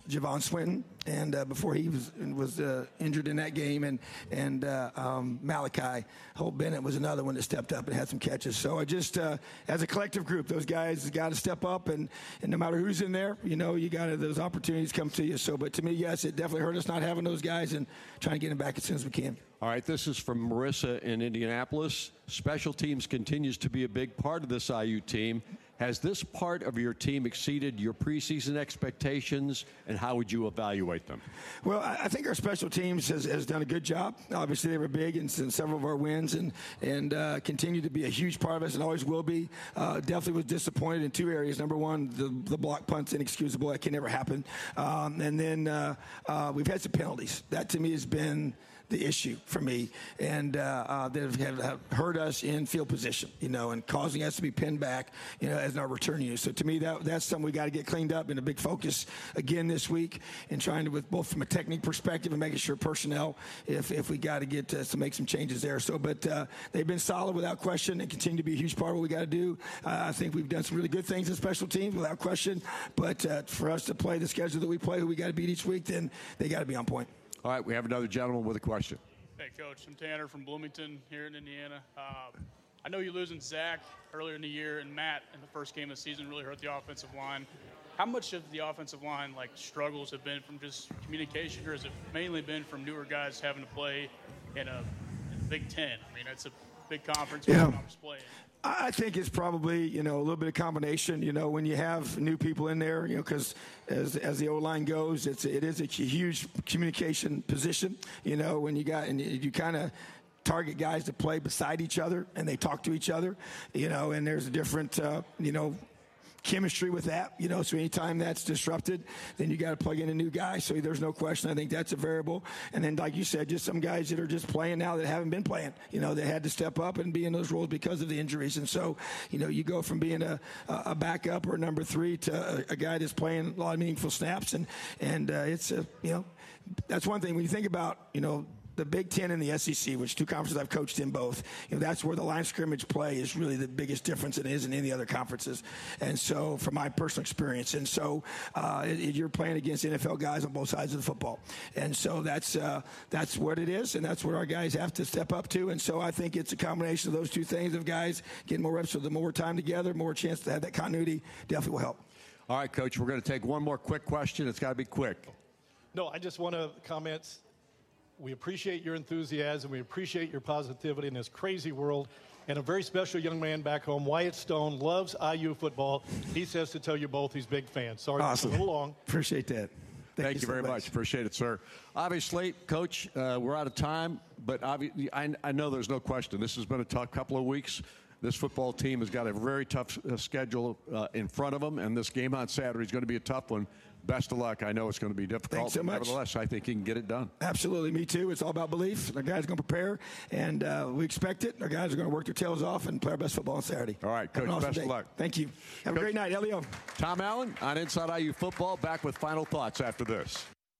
Javon Swinton, and uh, before he was was uh, injured in that game, and and uh, um, Malachi Holt Bennett was another one that stepped up and had some catches. So I just, uh, as a collective group, those guys got to step up, and, and no matter who's in there, you know, you got those opportunities come to you. So, but to me, yes, it definitely hurt us not having those guys and trying to get them back as soon as we can. All right, this is from Marissa in Indianapolis. Special teams continues to be a big part of this I U team. Has this part of your team exceeded your preseason expectations, and how would you evaluate them? Well, I think our special teams has, has done a good job. Obviously, they were big in, in several of our wins, and and uh, continue to be a huge part of us, and always will be. Uh, definitely was disappointed in two areas. Number one, the, the block punt's inexcusable. That can never happen. Um, and then uh, uh, we've had some penalties. That, to me, has been the issue for me, and uh, uh, that have, have hurt us in field position, you know, and causing us to be pinned back, you know, as our return unit. So to me, that that's something we got to get cleaned up, and a big focus again this week, and trying to, with both from a technique perspective and making sure personnel, if if we got to get to, to make some changes there. So, but uh, they've been solid without question, and continue to be a huge part of what we got to do. Uh, I think we've done some really good things in special teams without question, but uh, for us to play the schedule that we play, who we got to beat each week, then they got to be on point. All right, we have another gentleman with a question. Hey, Coach. I'm Tanner from Bloomington here in Indiana. Uh, I know you're losing Zach earlier in the year, and Matt in the first game of the season really hurt the offensive line. How much of the offensive line like struggles have been from just communication, or has it mainly been from newer guys having to play in a, in a Big Ten? I mean, it's a big conference. Yeah. Playing. I think it's probably, you know, a little bit of combination, you know, when you have new people in there, you know, because as as the O-line goes, it's it is a huge communication position, you know, when you got, and you kind of target guys to play beside each other, and they talk to each other, you know, and there's a different, uh, you know, chemistry with that, you know, so anytime that's disrupted, then you got to plug in a new guy. So there's no question. I think that's a variable. And then, like you said, just some guys that are just playing now that haven't been playing, you know, they had to step up and be in those roles because of the injuries. And so, you know, you go from being a, a backup or number three to a, a guy that's playing a lot of meaningful snaps. And, and uh, it's, a, you know, that's one thing when you think about, you know, the Big Ten and the S E C, which two conferences I've coached in both, you know, that's where the line scrimmage play is really the biggest difference, and it isn't in any other conferences. And so, from my personal experience, and so uh, it, you're playing against N F L guys on both sides of the football, and so that's uh, that's what it is, and that's what our guys have to step up to. And so, I think it's a combination of those two things of guys getting more reps, so the more time together, more chance to have that continuity, definitely will help. All right, Coach, we're going to take one more quick question. It's got to be quick. No, I just want to comment. We appreciate your enthusiasm. We appreciate your positivity in this crazy world. And a very special young man back home, Wyatt Stone, loves I U football. He says to tell you both he's big fans. Sorry, awesome. It's a little long. Appreciate that. Thank, Thank you, you so very much. much. Appreciate it, sir. Obviously, Coach, uh, we're out of time, but obviously, I, I know there's no question. This has been a tough couple of weeks. This football team has got a very tough uh, schedule uh, in front of them, and this game on Saturday is going to be a tough one. Best of luck. I know it's going to be difficult. Thanks so much. Nevertheless, I think you can get it done. Absolutely. Me too. It's all about belief. Our guys are going to prepare, and uh, we expect it. Our guys are going to work their tails off and play our best football on Saturday. All right, Coach, awesome best day. of luck. Thank you. Have Coach, a great night, Elio. Tom Allen on Inside I U Football, back with final thoughts after this.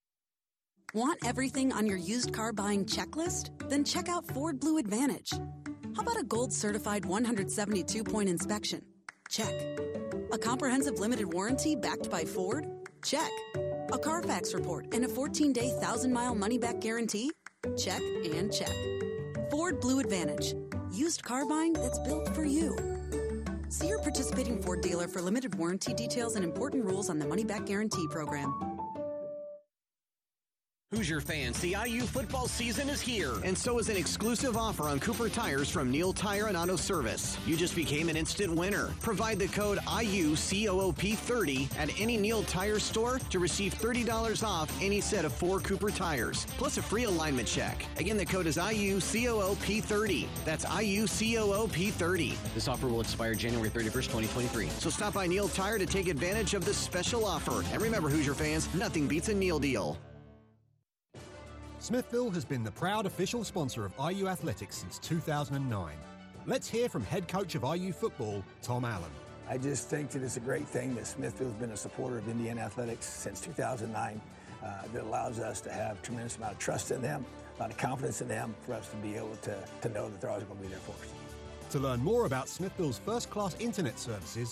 Want everything on your used car buying checklist? Then check out Ford Blue Advantage. How about a gold-certified one hundred seventy-two point inspection? Check. A comprehensive limited warranty backed by Ford? Check. A Carfax report and a fourteen-day, one thousand mile money-back guarantee? Check and check. Ford Blue Advantage. Used car buying that's built for you. See your participating Ford dealer for limited warranty details and important rules on the money-back guarantee program. Hoosier fans, the I U football season is here, and so is an exclusive offer on Cooper tires from Neil Tire and Auto Service. You just became an instant winner. Provide the code I U C O O P thirty at any Neil Tire store to receive thirty dollars off any set of four Cooper tires, plus a free alignment check. Again, the code is I U C O O P thirty. That's I U C O O P thirty. This offer will expire January thirty-first, twenty twenty-three. So stop by Neil Tire to take advantage of this special offer. And remember, Hoosier fans, nothing beats a Neil deal. Smithville has been the proud official sponsor of I U Athletics since two thousand nine. Let's hear from head coach of I U football, Tom Allen. I just think that it's a great thing that Smithville's been a supporter of Indiana Athletics since two thousand nine. Uh, that allows us to have a tremendous amount of trust in them, a lot of confidence in them, for us to be able to, to know that they're always going to be there for us. To learn more about Smithville's first-class internet services,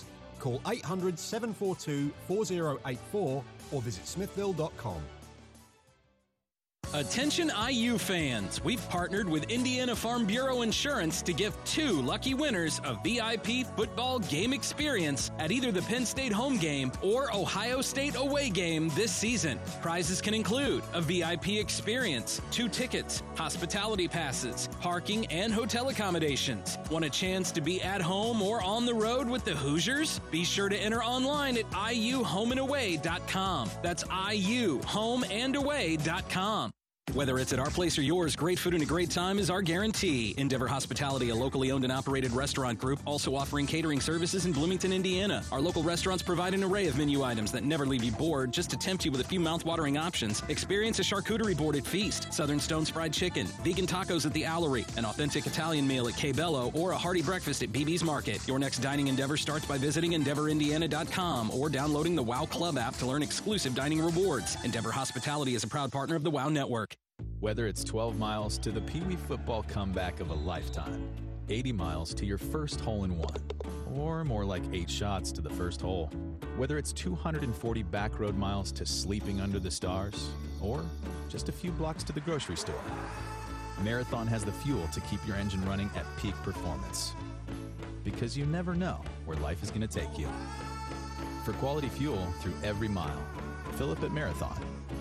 Call eight hundred, seven four two, four oh eight four or visit smithville dot com. Attention I U fans, we've partnered with Indiana Farm Bureau Insurance to give two lucky winners a V I P football game experience at either the Penn State home game or Ohio State away game this season. Prizes can include a V I P experience, two tickets, hospitality passes, parking, and hotel accommodations. Want a chance to be at home or on the road with the Hoosiers? Be sure to enter online at I U home and away dot com. That's I U home and away dot com. Whether it's at our place or yours, great food and a great time is our guarantee. Endeavor Hospitality, a locally owned and operated restaurant group, also offering catering services in Bloomington, Indiana. Our local restaurants provide an array of menu items that never leave you bored, just to tempt you with a few mouth-watering options. Experience a charcuterie board at Feast, Southern Stone's Fried Chicken, vegan tacos at the Owlery, an authentic Italian meal at K-Bello, or a hearty breakfast at B B's Market. Your next dining endeavor starts by visiting endeavor indiana dot com or downloading the WOW Club app to learn exclusive dining rewards. Endeavor Hospitality is a proud partner of the WOW Network. Whether it's twelve miles to the Pee Wee football comeback of a lifetime, eighty miles to your first hole-in-one, or more like eight shots to the first hole. Whether it's two hundred forty back road miles to sleeping under the stars, or just a few blocks to the grocery store, Marathon has the fuel to keep your engine running at peak performance. Because you never know where life is going to take you. For quality fuel through every mile, fill up at Marathon.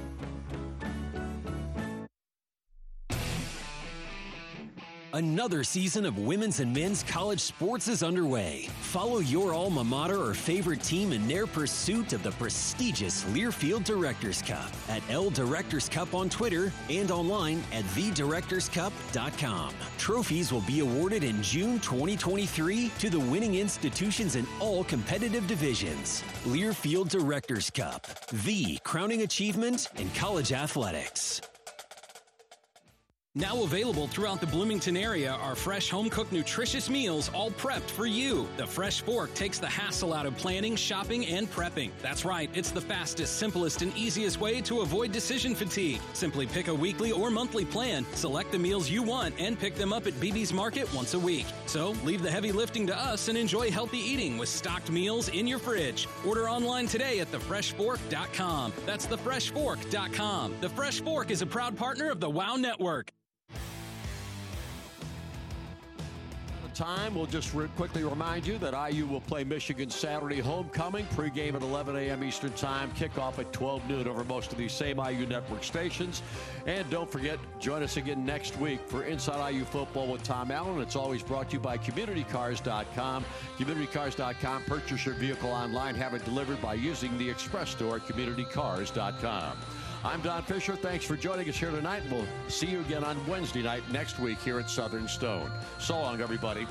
Another season of women's and men's college sports is underway. Follow your alma mater or favorite team in their pursuit of the prestigious Learfield Directors Cup at L Directors Cup on Twitter and online at the directors cup dot com. Trophies will be awarded in June twenty twenty-three to the winning institutions in all competitive divisions. Learfield Directors Cup, the crowning achievement in college athletics. Now available throughout the Bloomington area are fresh home-cooked nutritious meals all prepped for you. The Fresh Fork takes the hassle out of planning, shopping, and prepping. That's right, it's the fastest, simplest, and easiest way to avoid decision fatigue. Simply pick a weekly or monthly plan, select the meals you want, and pick them up at B B's Market once a week. So leave the heavy lifting to us and enjoy healthy eating with stocked meals in your fridge. Order online today at the fresh fork dot com. That's the fresh fork dot com. The Fresh Fork is a proud partner of the WOW Network. Time. We'll just re- quickly remind you that I U will play Michigan Saturday homecoming, pregame at eleven a.m. Eastern Time, kickoff at twelve noon over most of these same I U network stations. And don't forget, join us again next week for Inside I U Football with Tom Allen. It's always brought to you by community cars dot com. community cars dot com. Purchase your vehicle online, have it delivered by using the express store at community cars dot com. I'm Don Fisher. Thanks for joining us here tonight. We'll see you again on Wednesday night next week here at Southern Stone. So long, everybody.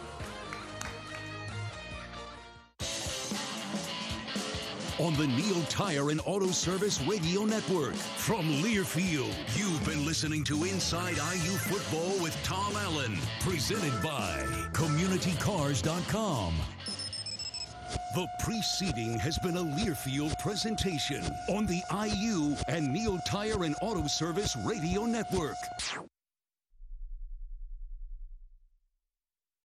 On the Neil Tire and Auto Service Radio Network. From Learfield, you've been listening to Inside I U Football with Tom Allen. Presented by community cars dot com. The preceding has been a Learfield presentation on the I U and Neil Tire and Auto Service Radio Network.